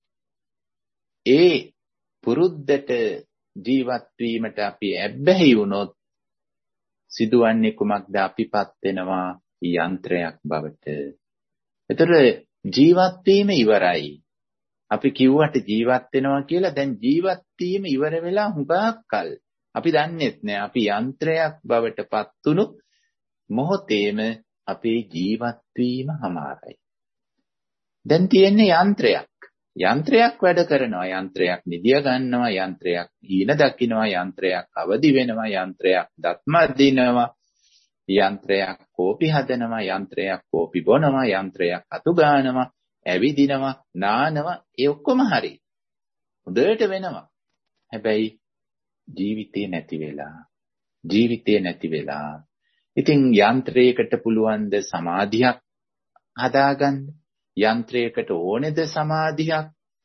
Speaker 1: ඒ පුරුද්දට ජීවත් වීමට අපි ඇබ්බැහි වුණොත් සිදුවන්නේ කුමක්ද? අපිපත් වෙනවා යන්ත්‍රයක් බවට. ඒතර ජීවත් වීම ඉවරයි. අපි කිව්වට ජීවත් වෙනවා කියලා දැන් ජීවත් වීම ඉවර වෙලා හුඟක් කල්. අපි දන්නේත් නෑ අපි යන්ත්‍රයක් බවට පත් වුණු මොහොතේම අපේ ජීවත් වීම හමාරයි. දැන් තියෙන්නේ යන්ත්‍රයක්. යන්ත්‍රයක් වැඩ කරනවා, යන්ත්‍රයක් නිදිය ගන්නවා, යන්ත්‍රයක් ඊන දකින්නවා, යන්ත්‍රයක් අවදි වෙනවා, යන්ත්‍රයක් දත්ම දිනනවා, යන්ත්‍රයක් කෝපි හදනවා, යන්ත්‍රයක් කෝපි බොනවා, යන්ත්‍රයක් අතු ගන්නවා, ඇවිදිනවා, නානවා. ඒ ඔක්කොම හරි. හොඳට වෙනවා. හැබැයි ජීවිතේ නැති වෙලා. ජීවිතේ නැති වෙලා. ඉතින් යන්ත්‍රයකට පුළුවන් ද සමාධියක් හදාගන්න? යන්ත්‍රයකට ඕනේද සමාධියක්?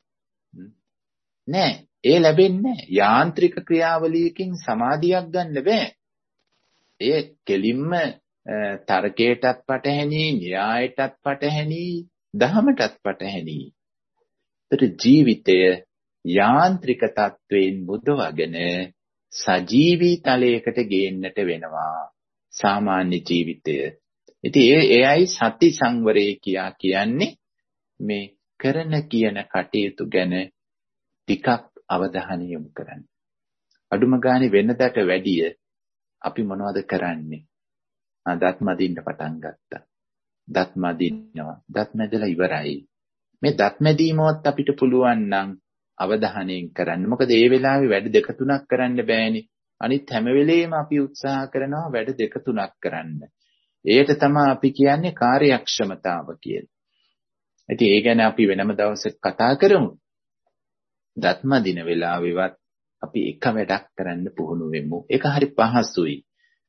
Speaker 1: නෑ. ඒ ලැබෙන්නේ නෑ. යාන්ත්‍රික ක්‍රියාවලියකින් සමාධියක් ගන්න බෑ. ඒ කෙලින්ම තර්කයටත් පටහැනි, න්‍යායටත් පටහැනි, දහමටත් පටහැනි. ඒතර ජීවිතය යාන්ත්‍රික තත්වයෙන් මුදවගෙන සජීවී තලයකට ගේන්නට වෙනවා. සාමාන්‍ය ජීවිතය. ඉතින් ඒ එයයි සති සංවරය කියා කියන්නේ මේ කරන කියන කටයුතු ගැන ටිකක් අවධානය යොමු කරන්න. අඩුම ගානේ වෙනදට වැඩිය අපි මොනවද කරන්නේ? ආ දත් මදින්න පටන් ගත්තා. දත් මදින්නවා. දත් මැදලා ඉවරයි. මේ දත් මැදීමවත් අපිට පුළුවන් නම් අවධානයෙන් කරන්න. මොකද ඒ වෙලාවේ වැඩ දෙක තුනක් කරන්න බෑනේ. අනිත් හැම වෙලේම අපි උත්සාහ කරනවා වැඩ දෙක තුනක් කරන්න. ඒකට තමයි අපි කියන්නේ කාර්යක්ෂමතාව කියලා. ඉතින් ඒ ගැන අපි වෙනම දවසක කතා කරමු. දත්ම දින වෙලාවෙවත් අපි එක වැඩක් කරන්න පුහුණු වෙමු. ඒක හරි පහසුයි.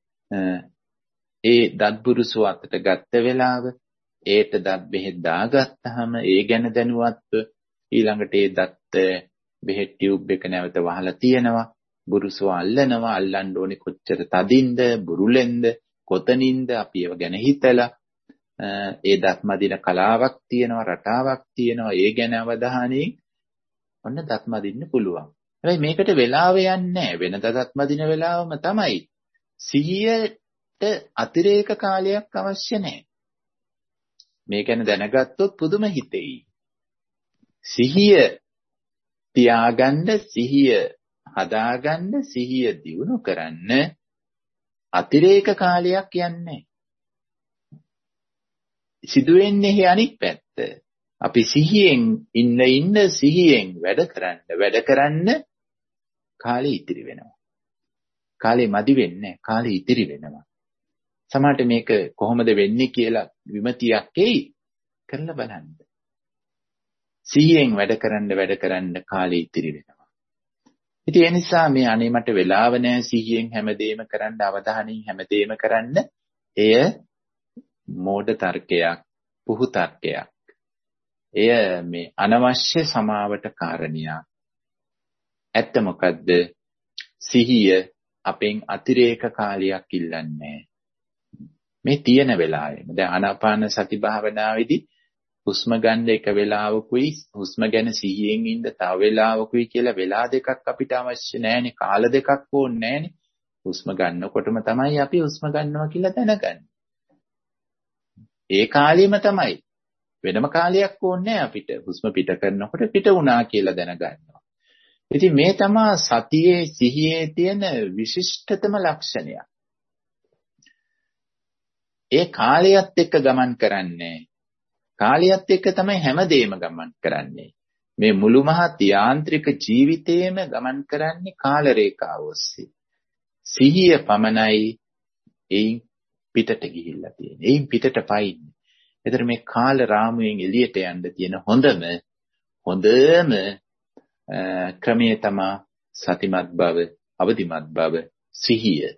Speaker 1: ඒ දත් බුරුසු අතට ගත්ත වෙලාව, ඒට දත් බෙහෙත් දාගත්තාම ඒ ගැන දැනුවත්ව ඊළඟට ඒ දත් බෙහෙත් ටියුබ් එක නැවත වහලා තියෙනවා. බුරුසු අල්ලනවා. අල්ලන්න ඕනේ කොච්චර තදින්ද, බුරුලෙන්ද, කොතනින්ද අපි ඒව ගැන හිතලා ඒ දත්මදින කලාවක් තියෙනවා, රටාවක් තියෙනවා. ඒ ගැන අවධානයෙන් ඔන්න දත්මදින්න පුළුවන්. හැබැයි මේකට වෙලාව යන්නේ නැහැ. වෙනද දත්මදින වෙලාවම තමයි. සිහියට අතිරේක කාලයක් අවශ්‍ය නැහැ. මේ ගැන දැනගත්තොත් පුදුම හිතෙයි. සිහිය තියාගන්න, සිහිය හදාගන්න, සිහිය දියුණු කරන්න අතිරේක කාලයක් යන්නේ. සිදුවෙන්නේ අනිත් පැත්ත. අපි සිහියෙන් ඉන්න ඉන්න සිහියෙන් වැඩ කරන්න වැඩ කරන්න කාලෙ ඉතිරි වෙනවා. කාලෙ මදි වෙන්නේ කාලෙ ඉතිරි වෙනවා. සමහරට මේක කොහොමද වෙන්නේ කියලා විමතියක් එයි. කරලා බලන්න. සිහියෙන් වැඩ කරන්න වැඩ කරන්න කාලෙ ඉතිරි වෙනවා. ඉතින් ඒ නිසා මේ අනේ මට වෙලාව නැහැ සිහියෙන් හැමදේම කරන්න, අවධානයෙන් හැමදේම කරන්න, එය මෝඩ තර්කයක්, පුහු තර්කයක්. එය මේ අනවශ්‍ය සමාවට කාරණයක්. ඇත්ත මොකද්ද? සිහිය අපෙන් අතිරේක කාලයක් ඉල්ලන්නේ. මේ තියෙන වෙලාවෙම දැන් ආනාපාන සති භාවනාවේදී හුස්ම ගන්න එක වෙලාවකුයි හුස්ම ගැන සිහියෙන් ඉන්න තව වෙලාවකුයි කියලා වෙලා දෙකක් අපිට අවශ්‍ය නැහැනේ. කාල දෙකක් ඕනේ නැහැනේ. හුස්ම ගන්නකොටම තමයි අපි හුස්ම ගන්නවා කියලා දැනගන්නේ. ඒ කාලෙම තමයි. වෙනම කාලයක් ඕනේ නැහැ අපිට. හුස්ම පිට කරනකොට පිට වුණා කියලා දැනගන්නවා. ඉතින් මේ තමයි සතියේ සිහියේ තියෙන විශිෂ්ටතම ලක්ෂණය. ඒ කාලයත් එක්ක ගමන් කරන්නේ. කාලයත් එක්ක තමයි හැමදේම ගමන් කරන්නේ. මේ මුළු මහත් යාන්ත්‍රික ජීවිතේම ගමන් කරන්නේ කාල රේඛාව ඔස්සේ. සිහිය පමණයි එයින් පිටට ගිහිල්ලා තියෙන්නේ. එයින් පිටට පයින්නේ. ඒතර මේ කාල රාමුවෙන් එළියට යන්න තියෙන හොඳම හොඳම ක්‍රමයේ තමයි සතිමත් බව, අවදිමත් බව, සිහිය.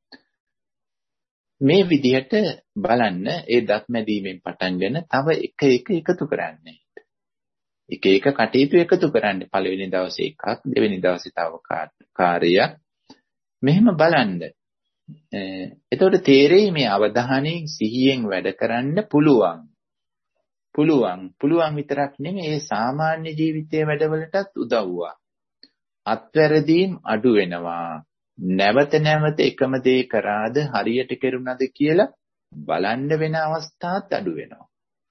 Speaker 1: මේ විදිහට බලන්න ඒ දත්මැදීමෙන් පටන්ගෙන තව එක එක එකතු කරන්නේ. එක එක කටයුතු එකතු කරන්න. පළවෙනි දවසේ එකක්, දෙවෙනි දවසේ තව කාර්යයක්. මෙහෙම බලන්න. එතකොට තේරෙයි මේ අවධානයෙන් සිහියෙන් වැඩ කරන්න පුළුවන්. පුළුවන්. පුළුවන් විතරක් නෙමෙයි ඒ සාමාන්‍ය ජීවිතයේ වැඩවලටත් උදව්වා. අත්වැරදීම් අඩු වෙනවා. නැවත නැවත එකම දේ කරාද හරියට කෙරුණාද කියලා බලන්න වෙන අවස්ථාත් අඩු වෙනවා.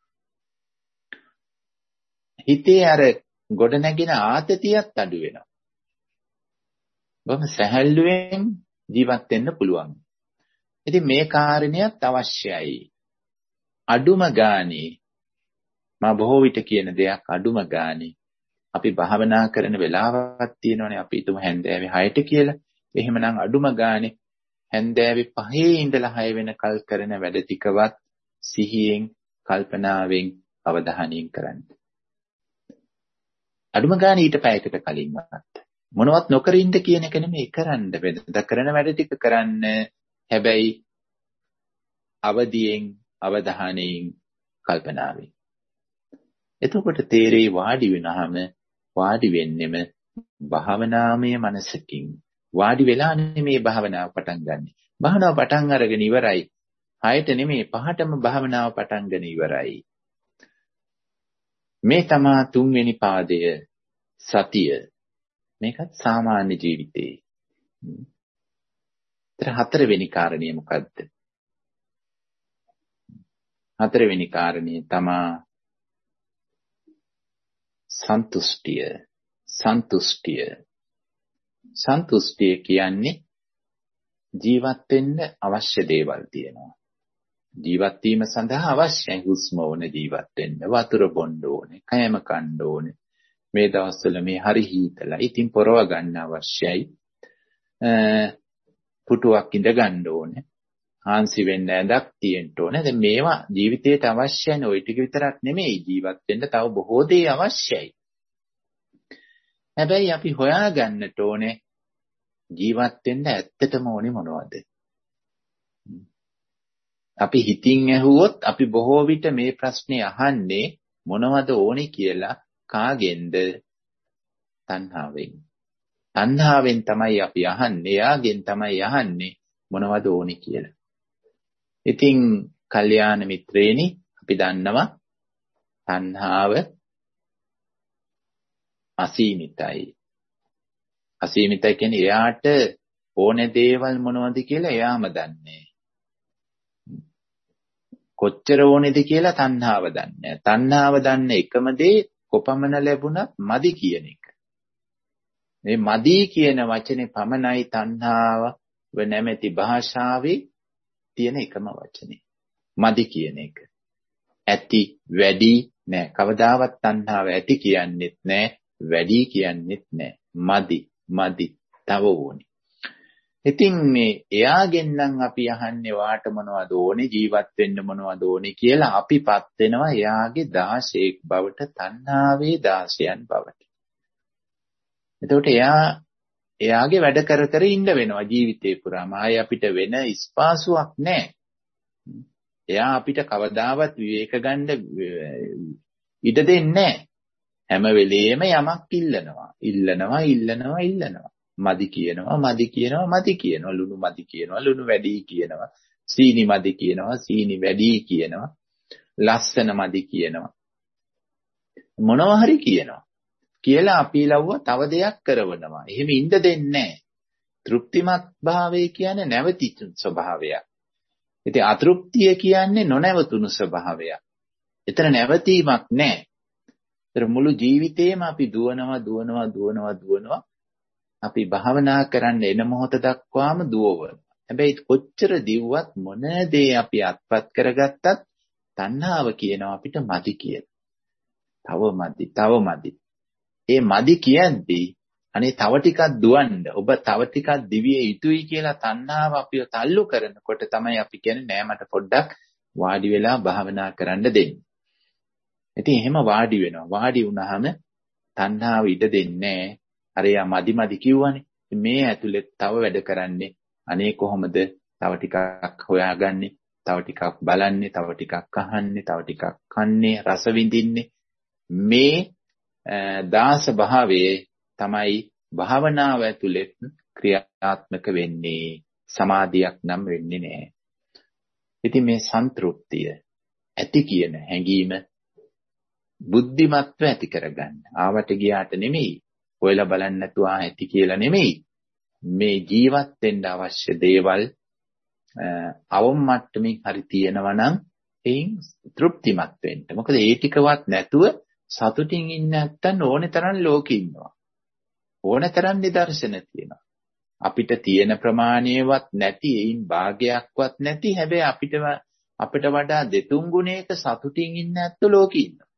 Speaker 1: හිතේ අර ගොඩ නැගින ආතතියත් අඩු වෙනවා. බොහොම සැහැල්ලුවෙන් ජීවත් වෙන්න පුළුවන්. ඉතින් මේ කාරණයක් අවශ්‍යයි. අඩුම ගානේ මා බොහෝ විට කියන දෙයක් අඩුම ගානේ අපි භාවනා කරන වෙලාවක් තියෙනවනේ අපි හිතමු හැන්දෑවේ හයට කියලා. එහෙමනම් අඩුම ගානේ හැන්දෑවේ පහේ ඉඳලා හය වෙනකල් කරන වැඩ ටිකවත් සිහියෙන්, කල්පනාවෙන්, අවධානයෙන් කරන්න. අඩුම ගානේ ඊට පැයකට කලින්වත් මොනවත් නොකර ඉන්න කියන එක නෙමෙයි කරන්න. වෙනද කරන වැඩ ටික කරන්න. හැබැයි අවදියෙන්, අවධානයෙන්, කල්පනාවෙන්. එතකොට තේරෙයි වාඩි වෙනහම වාඩි වෙන්නෙම භාවනාමය මනසකින්. වාඩි වෙලා නෙමේ භාවනාව පටන් ගන්නෙ. භාවනාව පටන් අරගෙන ඉවරයි. හයට නෙමේ පහටම භාවනාව පටන් ගන්න ඉවරයි. මේ තමා තුන්වෙනි පාදය සතිය. මේකත් සාමාන්‍ය ජීවිතේ. ඊට හතරවෙනි කාරණිය මොකද්ද? හතරවෙනි කාරණිය තමා සන්තුෂ්ටිය. සන්තුෂ්ටිය. සන්තුෂ්ටිය කියන්නේ ජීවත් වෙන්න අවශ්‍ය දේවල් තියෙනවා. ජීවත් වීම සඳහා අවශ්‍යයි හුස්ම ඕන ජීවත් වෙන්න, වතුර බොන්න ඕනේ, කෑම කන්න ඕනේ. මේ දවස්වල මේ හරි හීතලයි. ඉතින් පොරව ගන්න අවශ්‍යයි. පුටුවක් ඉඳ ගන්න ඕනේ. හාන්සි වෙන්න ඇඳක් තියෙන්න ඕනේ. දැන් මේවා ජීවිතේට අවශ්‍යයි. ওই ටික විතරක් නෙමෙයි ජීවත් වෙන්න තව බොහෝ දේ අවශ්‍යයි. හැබැයි අපි හොයාගන්නට ඕනේ ජීවත් වෙන්න ඇත්තටම ඕනේ මොනවද? අපි හිතින් ඇහුවොත් අපි බොහෝ විට මේ ප්‍රශ්නේ අහන්නේ මොනවද ඕනේ කියලා කාගෙන්ද? තණ්හාවෙන්. තණ්හාවෙන් තමයි අපි අහන්නේ. යාගෙන් තමයි අහන්නේ මොනවද ඕනේ කියලා. ඉතින් කල්යාණ මිත්‍රේනි අපි දන්නවා තණ්හාව අසීමිතයි. අසීමිතයි කියන්නේ එයාට ඕනේ දේවල් මොනවද කියලා එයාම දන්නේ. කොච්චර ඕනේද කියලා තණ්හාව දන්නේ. තණ්හාව දන්නේ එකම දේ කොපමණ ලැබුණත් මදි කියන එක. මේ මදි කියන වචනේ පමණයි තණ්හාව නැමැති භාෂාවේ තියෙන එකම වචනේ. මදි කියන එක. ඇති වැඩි නෑ. කවදාවත් තණ්හාව ඇති කියන්නේත් නෑ, වැඩි කියන්නේත් නෑ. මදි මදි තව ඕනේ. ඉතින් මේ එයාගෙන් නම් අපි අහන්නේ වාට මොනවද ඕනේ, ජීවත් වෙන්න මොනවද ඕනේ කියලා අපිපත් වෙනවා එයාගේ දාසයෙක් බවට, තණ්හාවේ දාසයන් බවට. එතකොට එයා එයාගේ වැඩ කර කර ඉන්න වෙනවා ජීවිතේ පුරාම. ආයේ අපිට වෙන ස්පාසුවක් නැහැ. එයා අපිට කවදාවත් විවේක ගන්න ඉඩ දෙන්නේ නැහැ. හැම වෙලෙම යමක් ඉල්ලනවා. ඉල්ලනවා, ඉල්ලනවා, ඉල්ලනවා. මදි කියනවා, මදි කියනවා, මදි කියනවා. ලුණු මදි කියනවා, ලුණු වැඩි කියනවා. සීනි මදි කියනවා, සීනි වැඩි කියනවා. ලස්සන මදි කියනවා. මොනවා හරි කියනවා. කියලා අපි ලව්ව තව දෙයක් කරවනවා. එහෙම ඉඳ දෙන්නේ නැහැ. තෘප්තිමත් භාවය කියන්නේ නැවතිතුන් ස්වභාවයක්. ඉතින් අතෘප්තිය කියන්නේ නොනැවතුණු ස්වභාවයක්. එතන නැවතීමක් නැහැ. ඒතර මුළු ජීවිතේම අපි දුවනවා දුවනවා දුවනවා දුවනවා. අපි භාවනා කරන්න එන මොහොත දක්වාම දුවවනවා. හැබැයි කොච්චර දිව්වත් මොන දේ අපි අත්පත් කරගත්තත් තණ්හාව කියනවා අපිට මදි කියලා. තව මදි, තව මදි. ඒ මදි කියන්නේ අනේ තව ටිකක් දුවන්න, ඔබ තව ටිකක් දිවිය යුතුයි කියලා තණ්හාව අපිව තල්ලු කරනකොට තමයි අපි කියන්නේ නෑ මට පොඩ්ඩක් වාඩි වෙලා භාවනා කරන්න දෙන්න. ඉතින් එහෙම වාඩි වෙනවා. වාඩි වුණාම තණ්හාව ඉඩ දෙන්නේ නෑ. අර යා මදි මදි කිව්වනේ. මේ ඇතුලේ තව වැඩ කරන්නේ. අනේ කොහොමද තව ටිකක් හොයාගන්නේ, තව ටිකක් බලන්නේ, තව ටිකක් අහන්නේ, තව ටිකක් කන්නේ, රස විඳින්නේ. මේ දාස භාවයේ තමයි භාවනාව ඇතුලේ ක්‍රියාත්මක වෙන්නේ. සමාධියක් නම් වෙන්නේ නැහැ. ඉතින් මේ සන්තුෂ්තිය ඇති කියන හැඟීම බුද්ධිමත්ව ඇති කරගන්න. ආවට ගියාට නෙමෙයි. ඔයලා බලන්න නැතුව ඇති කියලා නෙමෙයි. මේ ජීවත් වෙන්න අවශ්‍ය දේවල් අවම මට්ටමින් හරි තියෙනවා නම් එයින් තෘප්තිමත් වෙන්න. මොකද ඒ ටිකවත් නැතුව සතුටින් ඉන්න නැත්තන් ඕනේ තරම් ලෝකෙ ඉන්නවා. ඕනේ තරම් නිදර්ශන තියෙනවා. අපිට තියෙන ප්‍රමාණයවත් නැති, එයින් භාගයක්වත් නැති. හැබැයි අපිට අපිට වඩා දෙතුන් ගුණයක සතුටින් ඉන්න ඇත්ත ලෝකෙ ඉන්නවා.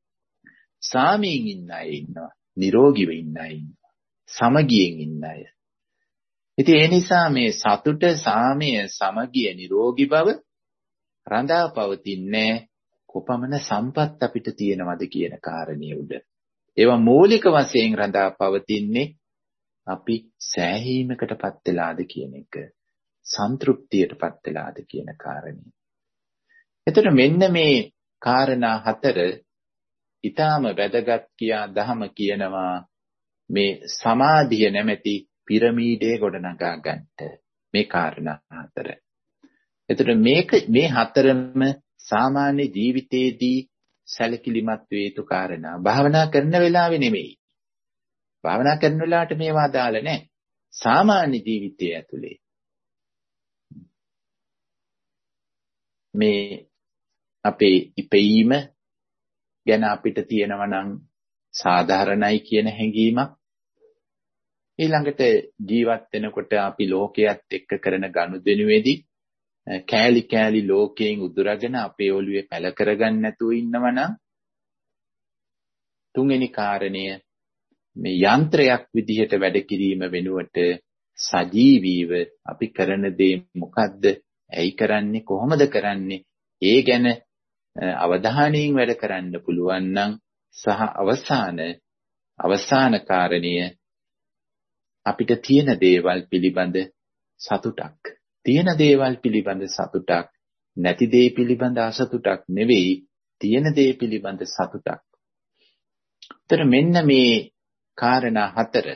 Speaker 1: සාමයෙන් ඉන්න අය ඉන්නවා. නිරෝගීව ඉන්න අය ඉන්නවා. සමගියෙන් ඉන්න අය. ඉතින් ඒ නිසා මේ සතුට, සාමය, සමගිය, නිරෝගී බව රඳා පවතින්නේ කොපමණ සම්පත් අපිට තියෙනවද කියන කාරණිය උඩ. ඒවා මූලික වශයෙන් රඳා පවතින්නේ අපි සෑහීමකටපත් වෙලාද කියන එක, සන්තුෂ්තියටපත් වෙලාද කියන කාරණිය. එතකොට මෙන්න මේ කාරණා හතර ඊටාම වැදගත් කියා දහම කියනවා මේ සමාධිය නැමැති පිරමීඩේ ගොඩනගා ගන්නට මේ කාරණා හතර. එතකොට මේක මේ හතරම සාමාන්‍ය ජීවිතයේදී සැලකිලිමත් වේ යුතු කාරණා. භාවනා කරන වෙලාවේ නෙමෙයි. භාවනා කරන වෙලාවට මේවා අදාළ නැහැ. සාමාන්‍ය ජීවිතය ඇතුලේ මේ අපේ ඉපීම ගැන අපිට තියෙනවා නම් සාධාරණයි කියන හැඟීමක්. ඊළඟට ජීවත් වෙනකොට අපි ලෝකයේත් එක්ක කරන ගනුදෙනුවේදී කෑලි කෑලි ලෝකයෙන් උදුරගෙන අපේ ඔළුවේ පැල කරගන්න නැතුව ඉන්නවනම් තුන්වෙනි කාරණය මේ යන්ත්‍රයක් විදිහට වැඩ කිරීම වෙනුවට සජීවීව අපි කරන දේ මොකද්ද, ඇයි කරන්නේ, කොහොමද කරන්නේ, ඒ ගැන අවධානයෙන් වැඩ කරන්න පුළුවන් නම් සහ අවසාන අවසාන කාරණය අපිට තියෙන දේවල් පිළිබඳ සතුටක්. තියෙන දේවල් පිළිබඳ සතුටක්, නැති දේ පිළිබඳ අසතුටක් නෙවෙයි, තියෙන දේ පිළිබඳ සතුටක්. ඒතර මෙන්න මේ කාරණා හතර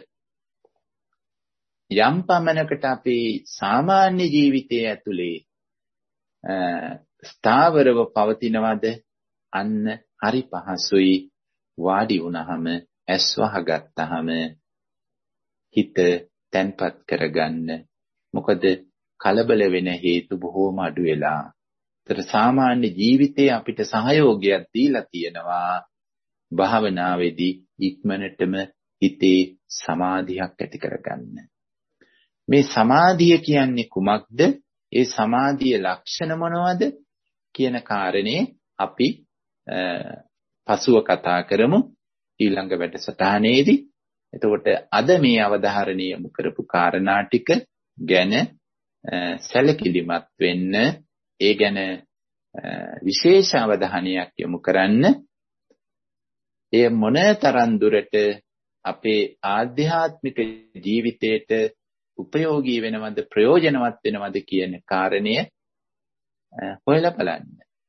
Speaker 1: යම් පමණකට අපේ සාමාන්‍ය ජීවිතයේ ඇතුලේ ස්ථාවරව පවතිනවද, අන්න හරි පහසුයි වාඩි වුණාම ඇස් වහගත්තාම හිත තැන්පත් කරගන්න. මොකද කලබල වෙන හේතු බොහෝම අඩු වෙලා. ඒතර සාමාන්‍ය ජීවිතේ අපිට සහයෝගයක් දීලා තියෙනවා භාවනාවේදී ඉක්මනටම හිතේ සමාධියක් ඇති කරගන්න. මේ සමාධිය කියන්නේ කුමක්ද? ඒ සමාධියේ ලක්ෂණ මොනවද කියන කාරණේ අපි පසුව කතා කරමු ඊළඟ වැඩසටහනේදී. එතකොට අද මේ අවධාරණය යොමු කරපු කාරණා ටික ගැන සැලකිලිමත් වෙන්න, ඒ ගැන විශේෂ අවධානයක් යොමු කරන්න. එය මොනතරම් දුරට අපේ ආධ්‍යාත්මික ජීවිතයට උපයෝගී වෙනවද, ප්‍රයෝජනවත් වෙනවද කියන කාරණය හොයලා බලන්න.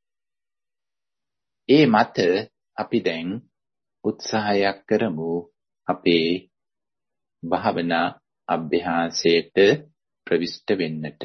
Speaker 1: ඒ මත අපි දැන් උත්සාහයක් කරමු අපේ භාවනා අභ්‍යාසයට ප්‍රවිෂ්ඨ වෙන්නට.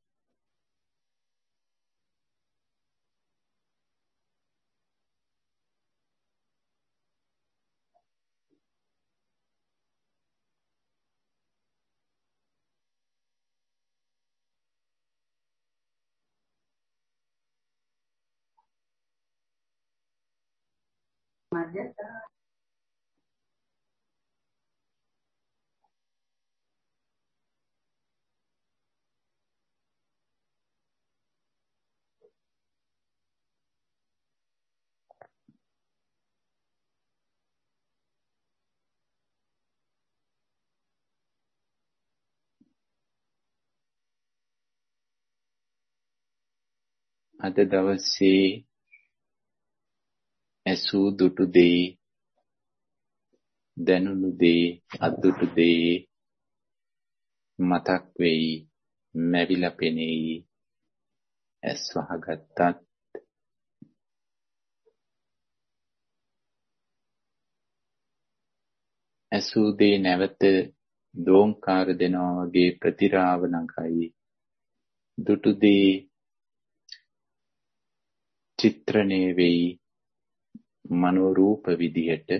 Speaker 1: අද දවසේ ඇසූ දුටු දේ, දැනුණු දේ, අද්දුටු දේ මතක් වෙයි, මැවිලා පෙනෙයි. ඇස් වහගත්තත් ඇසූ දේ නැවත දෝංකාර දෙනවා වගේ ප්‍රතිරාව නගයි. දුටු දේ චිත්‍රණය වෙයි මනෝරූප විදියට.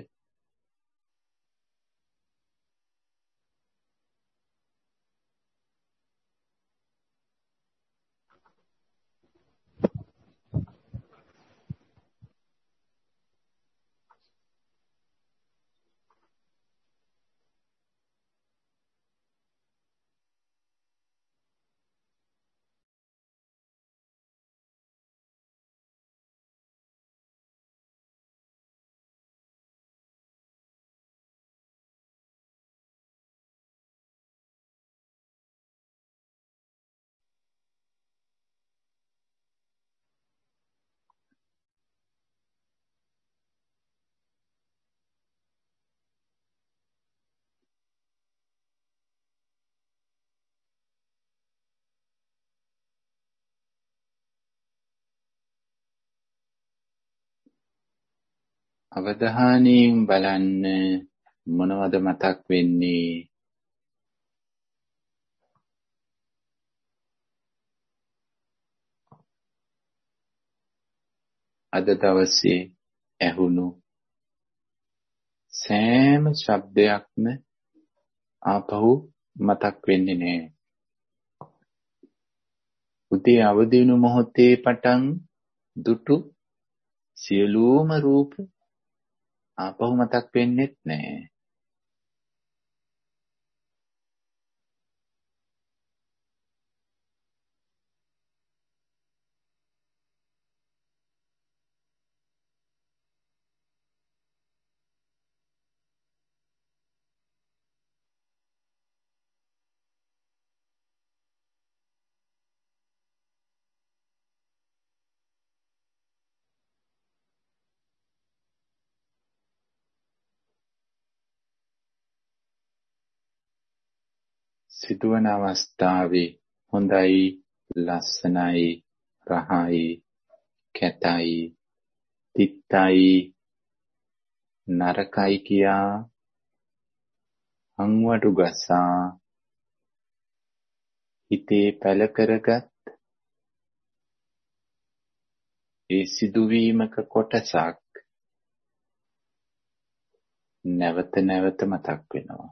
Speaker 1: අවධානයෙන් බලන්න මොනවද මතක් වෙන්නේ? අද දවසේ ඇහුණු සෑම ශබ්දයක්ම ආපහු මතක් වෙන්නේ නැහැ. උදේ අවදි වුණු මොහොතේ පටන් දුටු සියලුම රූප ආපහු මතක් වෙන්නේත් නැහැ. සිදුවන අවස්ථාවේ හොඳයි, ලස්සනයි, රහයි, කැතයි, තිත්තයි, නරකයි කියා අංවඩු ගසා හිතේ පැල කරගත් ඒ සිදුවීමක කොටසක් නැවත නැවත මතක් වෙනවා.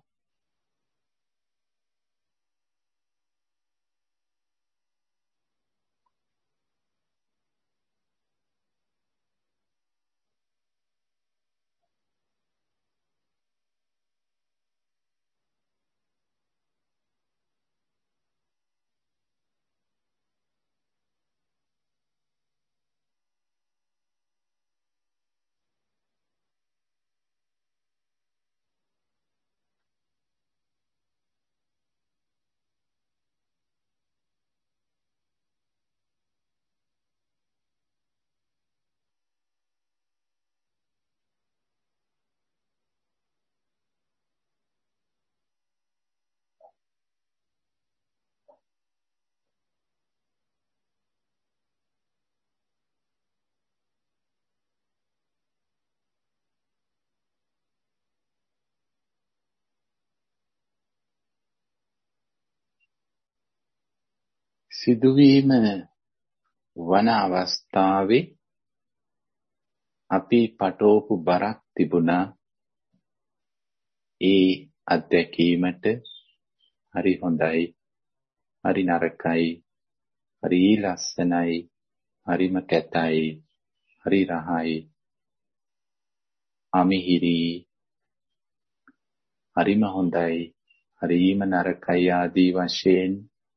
Speaker 1: සිදුවීම වන අවස්ථාවේ අපි පටෝපු බරක් තිබුණා. ඒ අත්දැකීමට හරි හොඳයි, හරි නරකයි, හරි ලස්සනයි, හරිම කැතයි, හරි රහයි, අමිහිරි, හරිම හොඳයි, හරිම නරකයි ආදී වශයෙන්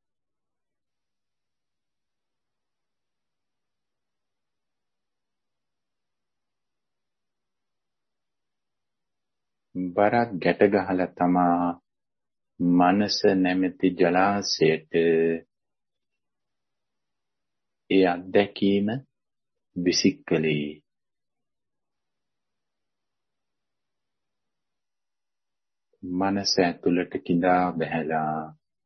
Speaker 1: බරක් ගැට ගහලා තමා මනස නැමැති ජලාශයට ඒ අත්දැකීම විසිකලේ. මනස ඇතුළට කිඳා බැහැලා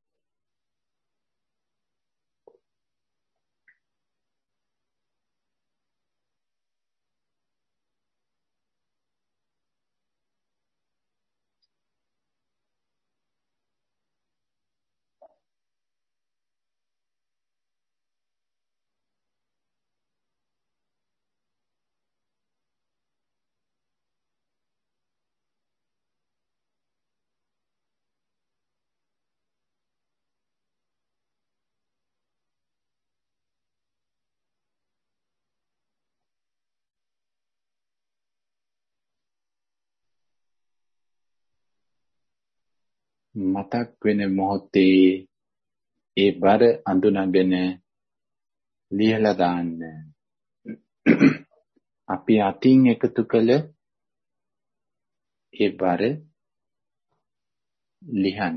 Speaker 1: මතක් වෙන මොහොතේ ඒ බර අඳුනගෙන ලියලා දාන්න. අපි අතින් එකතු කළ ඒ බර ලියන්න.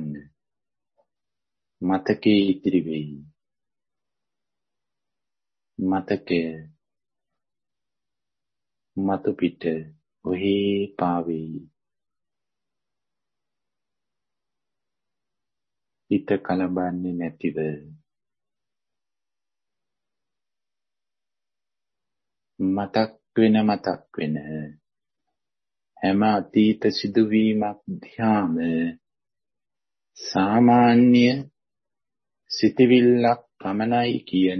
Speaker 1: මතකේ ඉතිරි වෙයි. මතකය මතු පිට ඔහේ පාවෙයි. හිත කලබන්නේ නැතිව මතක් වෙන මතක් වෙන හැම අතීත සිදුවීමක් දිහාම සාමාන්‍ය සිතවිල්ලක් පමණයි කියන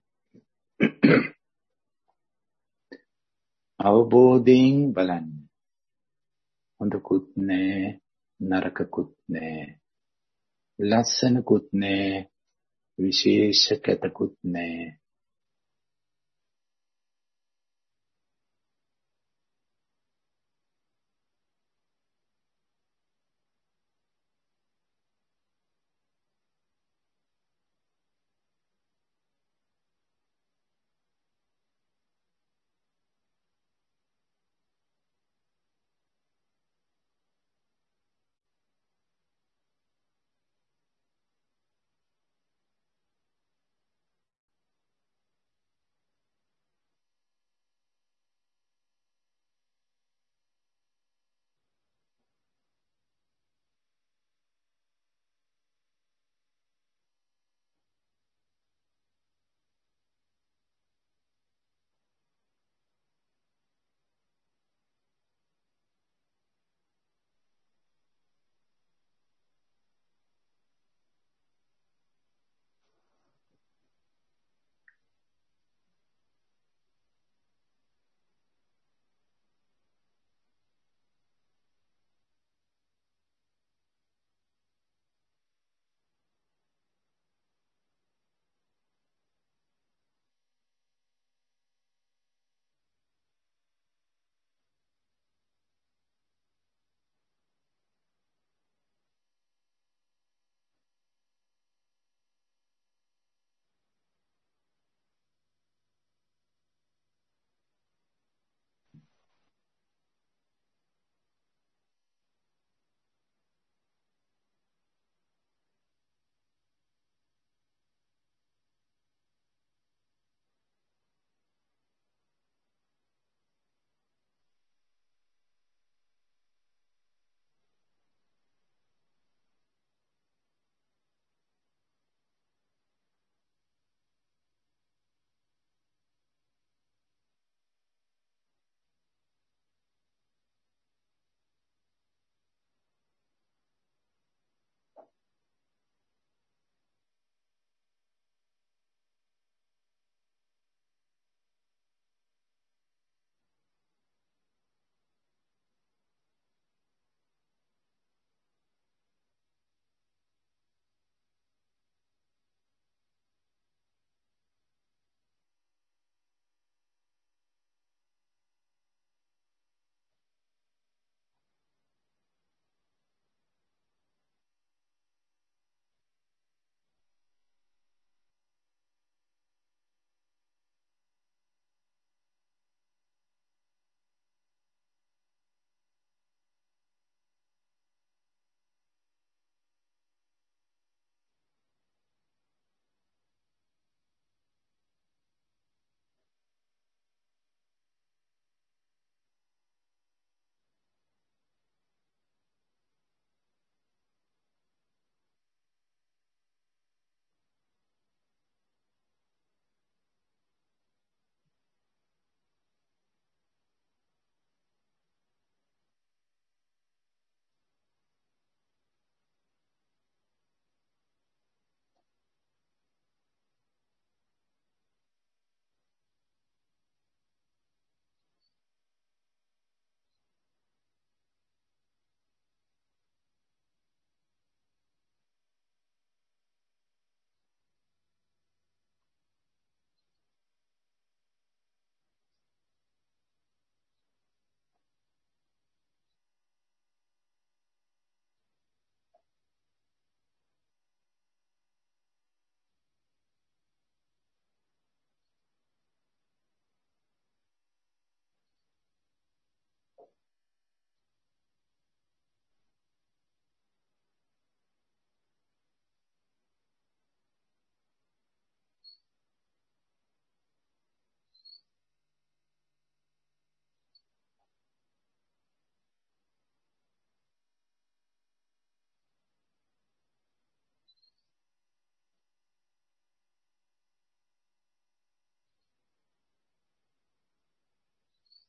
Speaker 1: අවබෝධයෙන් බලන්න. හොඳකුත් නෑ, නරකකුත් නෑ, ලස්සනකුත් නෑ, විශේෂ කැතකුත් නෑ.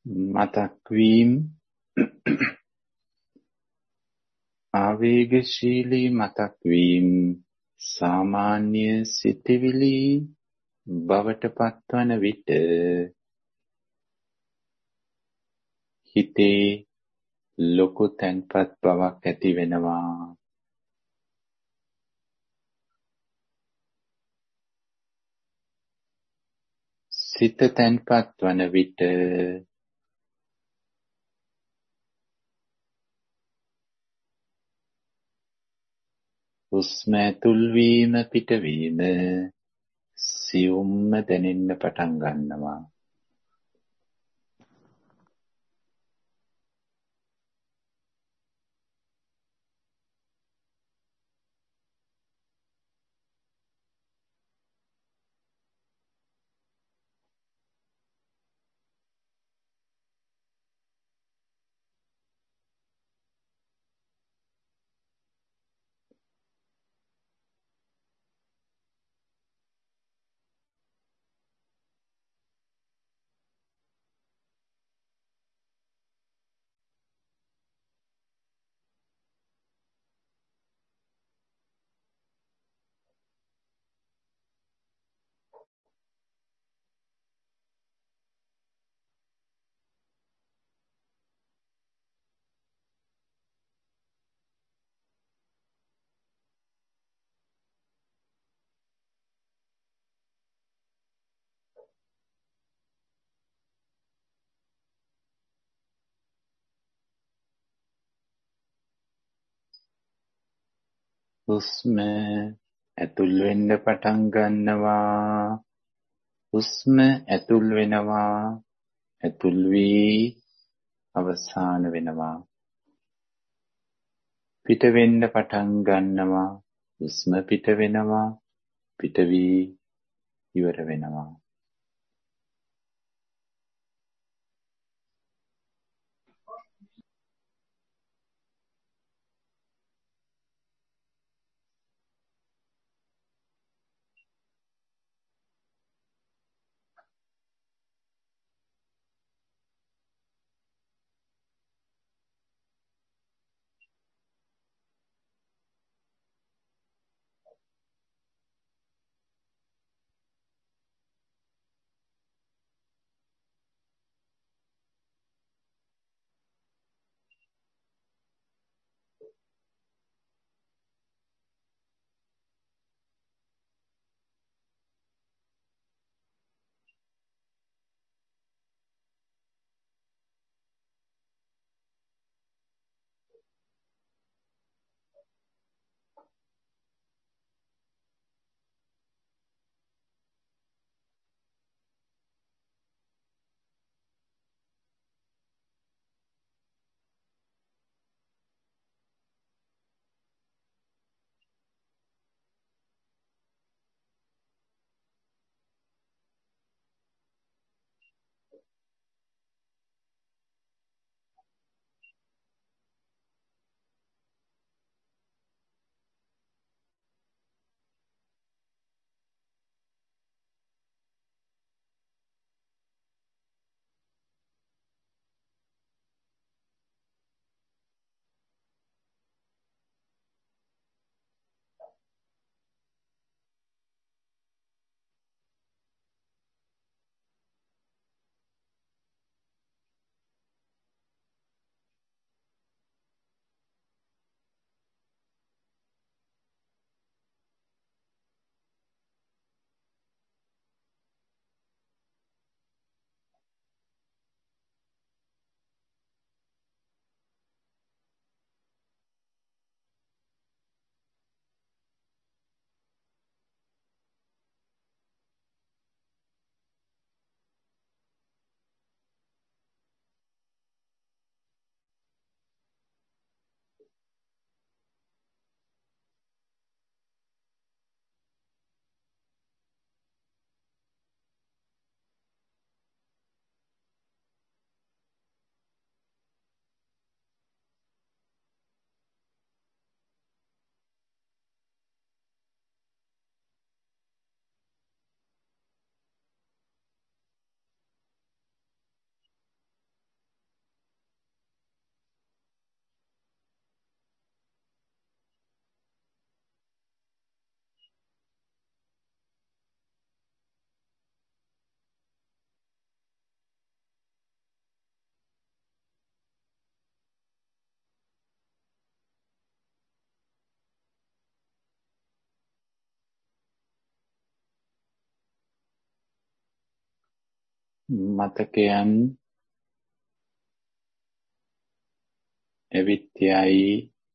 Speaker 1: මතක් වීම ආවේගශීලී මතක් වීම සාමාන්‍ය සිතිවිලි බවට පත්වන විට හිතේ ලොකු තැන්පත් බවක් ඇති වෙනවා. සිත තැන්පත් වන විට හුස්ම ඇතුල් වීම පිටවීම සියුම්ම දැනෙන්න පටන් ගන්නවා. හුස්ම ඇතුල් වෙන්න පටන් ගන්නවා. හුස්ම ඇතුල් වෙනවා. ඇතුල් වී අවසාන වෙනවා. පිට වෙන්න පටන් ගන්නවා. හුස්ම පිට වෙනවා. පිට වී ඉවර වෙනවා. මතකයන් එවිත් යයි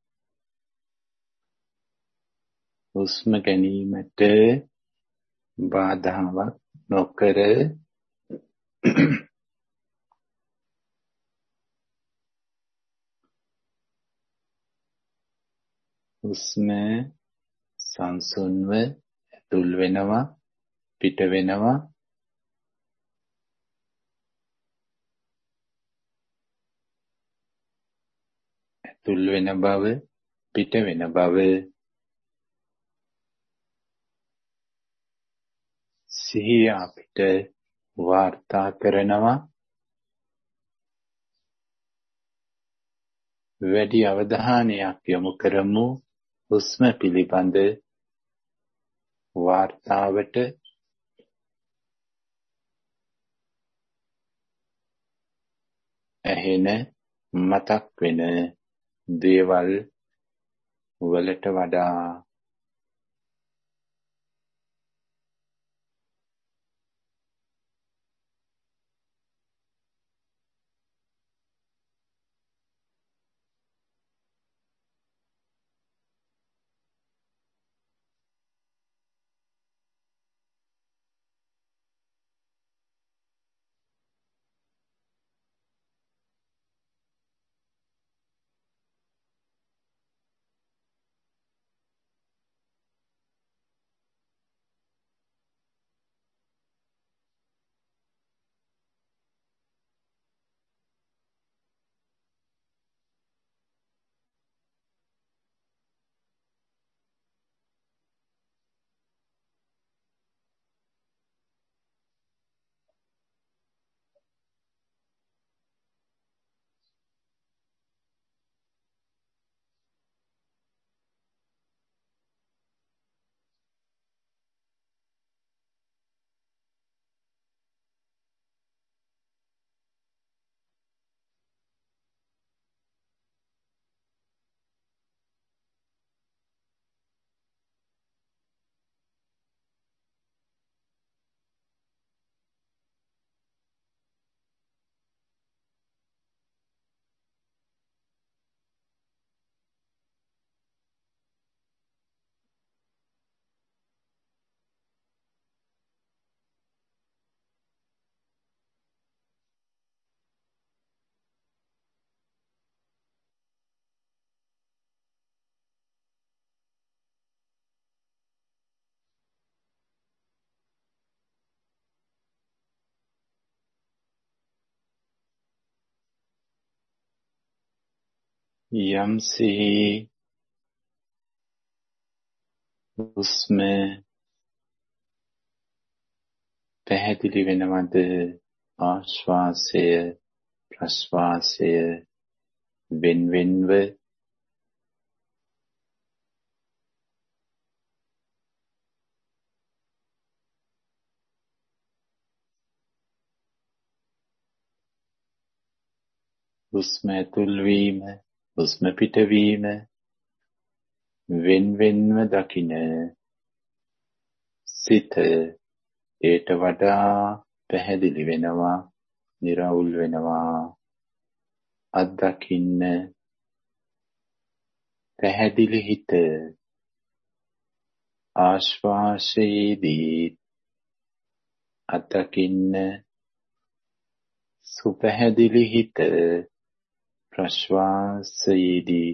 Speaker 1: හුස්ම ගැනීමට බාධාවක් නොකර හුස්ම සංසුන්ව ඇතුල් වෙනවා පිට වෙනවා ඇතුල් වෙන බව පිට වෙන බව සිහිය අපිට වාර්තා කරනවා වැඩි අවධානයක් යොමු කරමු හුස්ම පිළිබඳ වාර්තාවට ඇහෙන මතක් වෙන දේවල් වලට වඩා යම්සේ හුස්ම පැහැදිලි වෙනවද ආශ්වාසය ප්‍රශ්වාසය වෙන් වෙන්ව හුස්ම ඇතුල් වීම හුස්ම පිටවීම වෙන් වෙන්ව දකින සිත ඊට වඩා පැහැදිලි වෙනවා නිරවුල් වෙනවා අත්දකින්න පැහැදිලි හිත ආශ්වාසයේදී අත්දකින්න සුපැහැදිලි හිත ප්‍රශ්වාසයේදී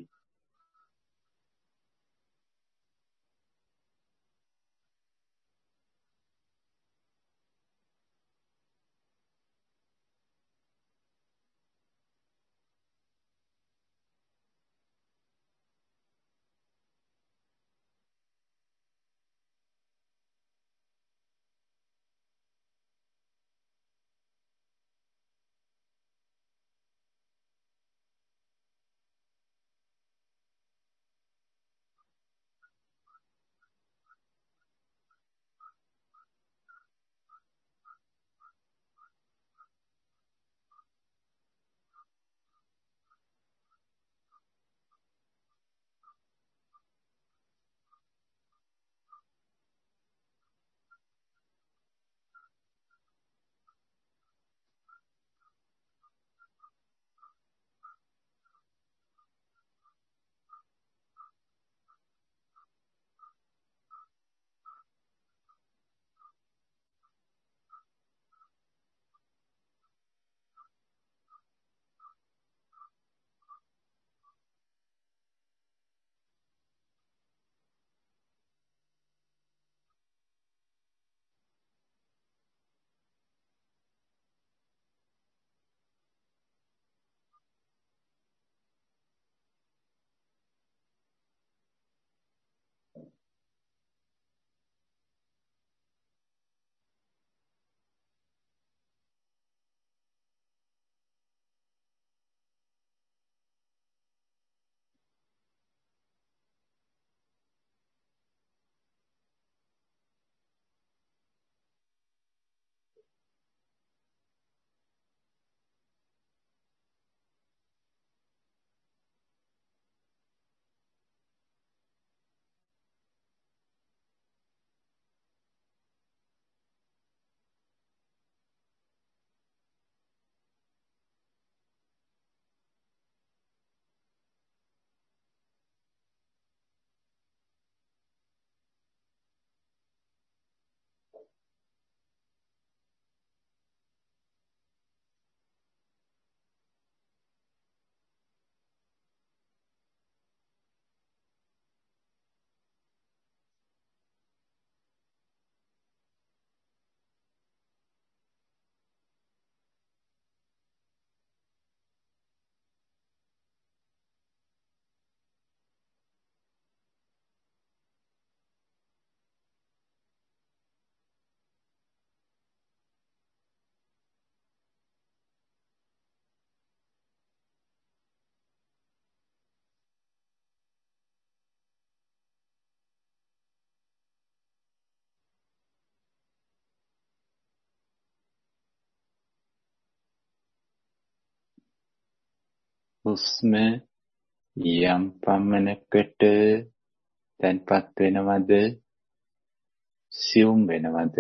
Speaker 1: හුස්ම යම් පමණකට තැන්පත් වෙනවද සියුම් වෙනවද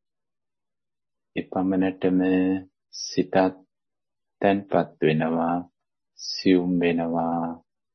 Speaker 1: එපමණටම සිතත් තැන්පත් වෙනවා සියුම් වෙනවා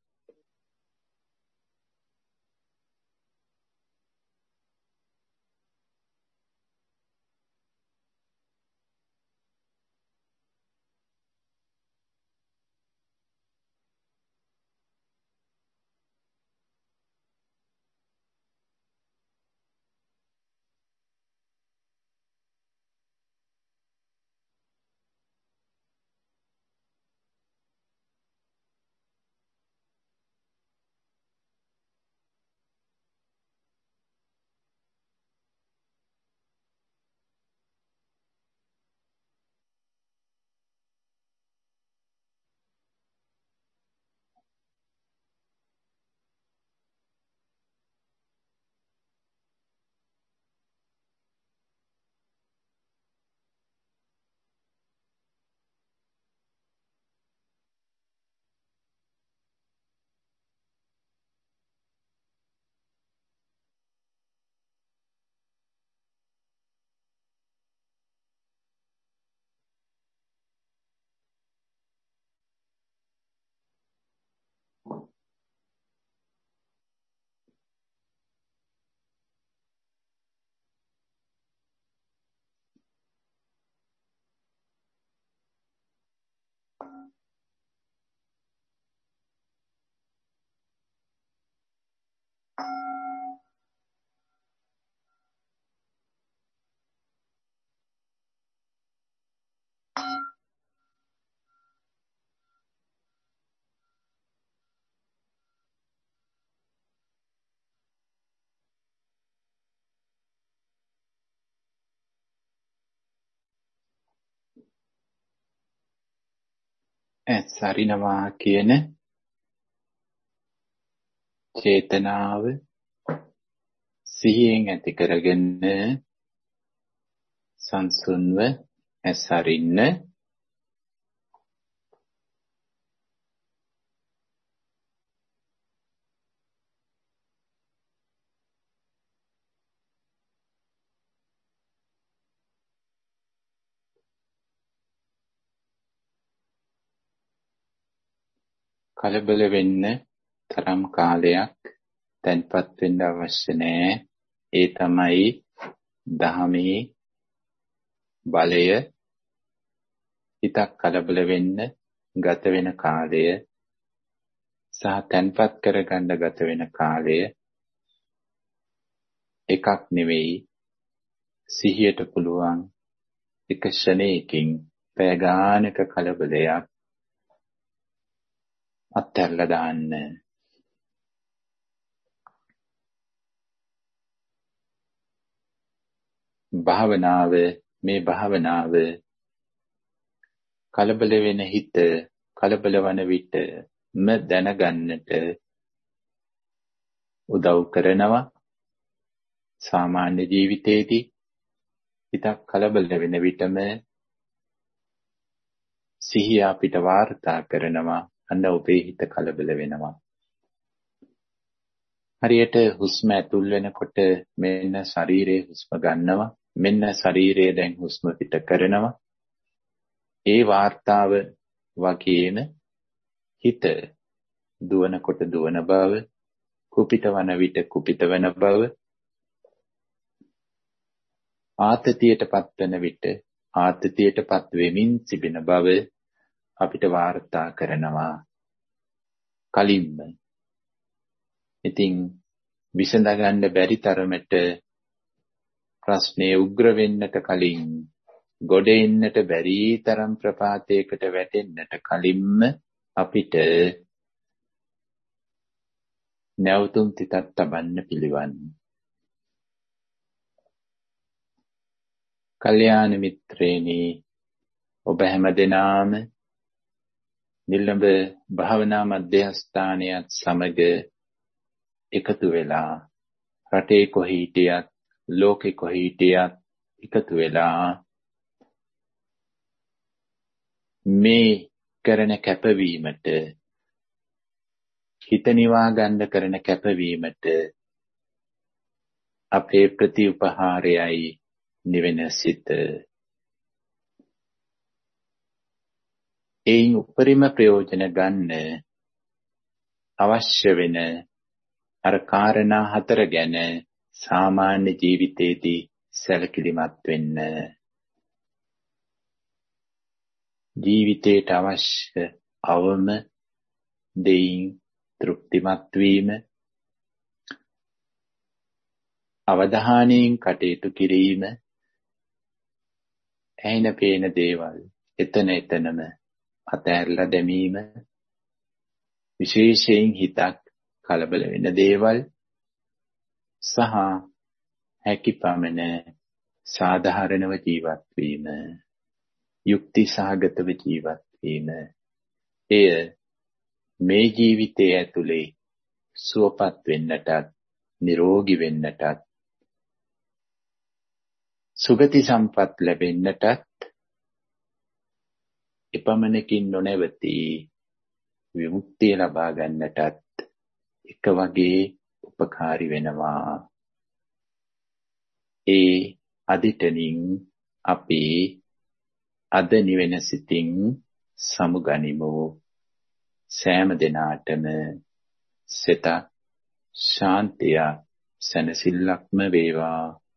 Speaker 1: ඇස් අරිනවා කියන චේතනාව සිහියෙන් ඇති කරගෙන සංසුන්ව ඇස් අරින්න කලබල වෙන්න තරම් කාලයක් තැන්පත් වෙන්න අවශ්‍ය නැහැ. ඒ තමයි දහමේ බලය. හිතක් කලබල වෙන්න ගත වෙන කාලය සහ තැන්පත් කරගන්න ගත වෙන කාලය එකක් නෙවෙයි. සිහියට පුළුවන් එක ක්ෂණයකින් පැය ගානක කලබලයක් අත්හැරලා දාන්න. භාවනාව මේ භාවනාව කලබල වෙන හිත කලබල වන විට ම දැනගන්නට උදව් කරනවා. සාමාන්‍ය ජීවිතයේදී හිතක් කලබල වෙන විටම සිහිය අපිට වාර්තා කරනවා අන්න ඔබේ හිත කලබල වෙනවා. හරියට හුස්ම ඇතුල් වෙනකොට මෙන්න ශරීරයේ හුස්ම ගන්නවා. මෙන්න ශරීරයේ දැන් හුස්ම පිට කරනවා. ඒ වාර්තාව වගේම හිත දුවනකොට දුවන බව, කුපිත වන විට කුපිත වෙන බව, ආතතියටපත් වෙන විට ආතතියටපත් වෙමින් තිබෙන බව අපිට වාර්තා කරනවා කලින්ම. ඉතින් විසඳගන්න බැරි තරමට ප්‍රශ්නේ උග්‍ර වෙන්නට කලින්, ගොඩ එන්නට බැරි තරම් ප්‍රපාතයකට වැටෙන්නට කලින්ම අපිට නැවතුම් තිතක් තබන්න පිළිවන්. කල්යාණ මිත්‍රේනි, ඔබ හැමදෙනාම නිලඹ භාවනා මධ්‍යස්ථානයත් සමග එකතු වෙලා රටේ කොහේ හිටියත් ලෝකේ කොහේ හිටියත් එකතු වෙලා මේ කරන කැපවීමට හිත නිවා ගන්න කරන කැපවීමට අපේ ප්‍රතිඋපහාරයයි නිවෙන සිත. එයින් උපරිම ප්‍රයෝජන ගන්න අවශ්‍ය වෙන අර කාරණා හතර ගැන සාමාන්‍ය ජීවිතයේදී සැලකිලිමත් වෙන්න. ජීවිතයට අවශ්‍ය අවම දෙයින් තෘප්තිමත් වීම, අවධානයෙන් කටයුතු කිරීම, ඇහෙන පේන දේවල් එතන එතනම අතහැරලා දැමීම, විශේෂයෙන් හිතක් කලබල වෙන දේවල් සහ හැකිපමණ සාධාරණව ජීවත් වීම, යුක්ති සහගතව ජීවත් වීම. එය මේ ජීවිතයේ ඇතුලේ සුවපත් වෙන්නටත්, නිරෝගී වෙන්නටත්, සුගති සම්පත් ලැබෙන්නටත්, එපමණකින් නොනැවති විමුක්තිය ලබා ගන්නටත් එක වගේ උපකාරී වෙනවා. ඒ අදිටනින් අපි අද නිවෙන සිතින් සමුගනිමු. සෑම දිනාටම සිත ශාන්තිය සැනසෙල්ලක්ම වේවා.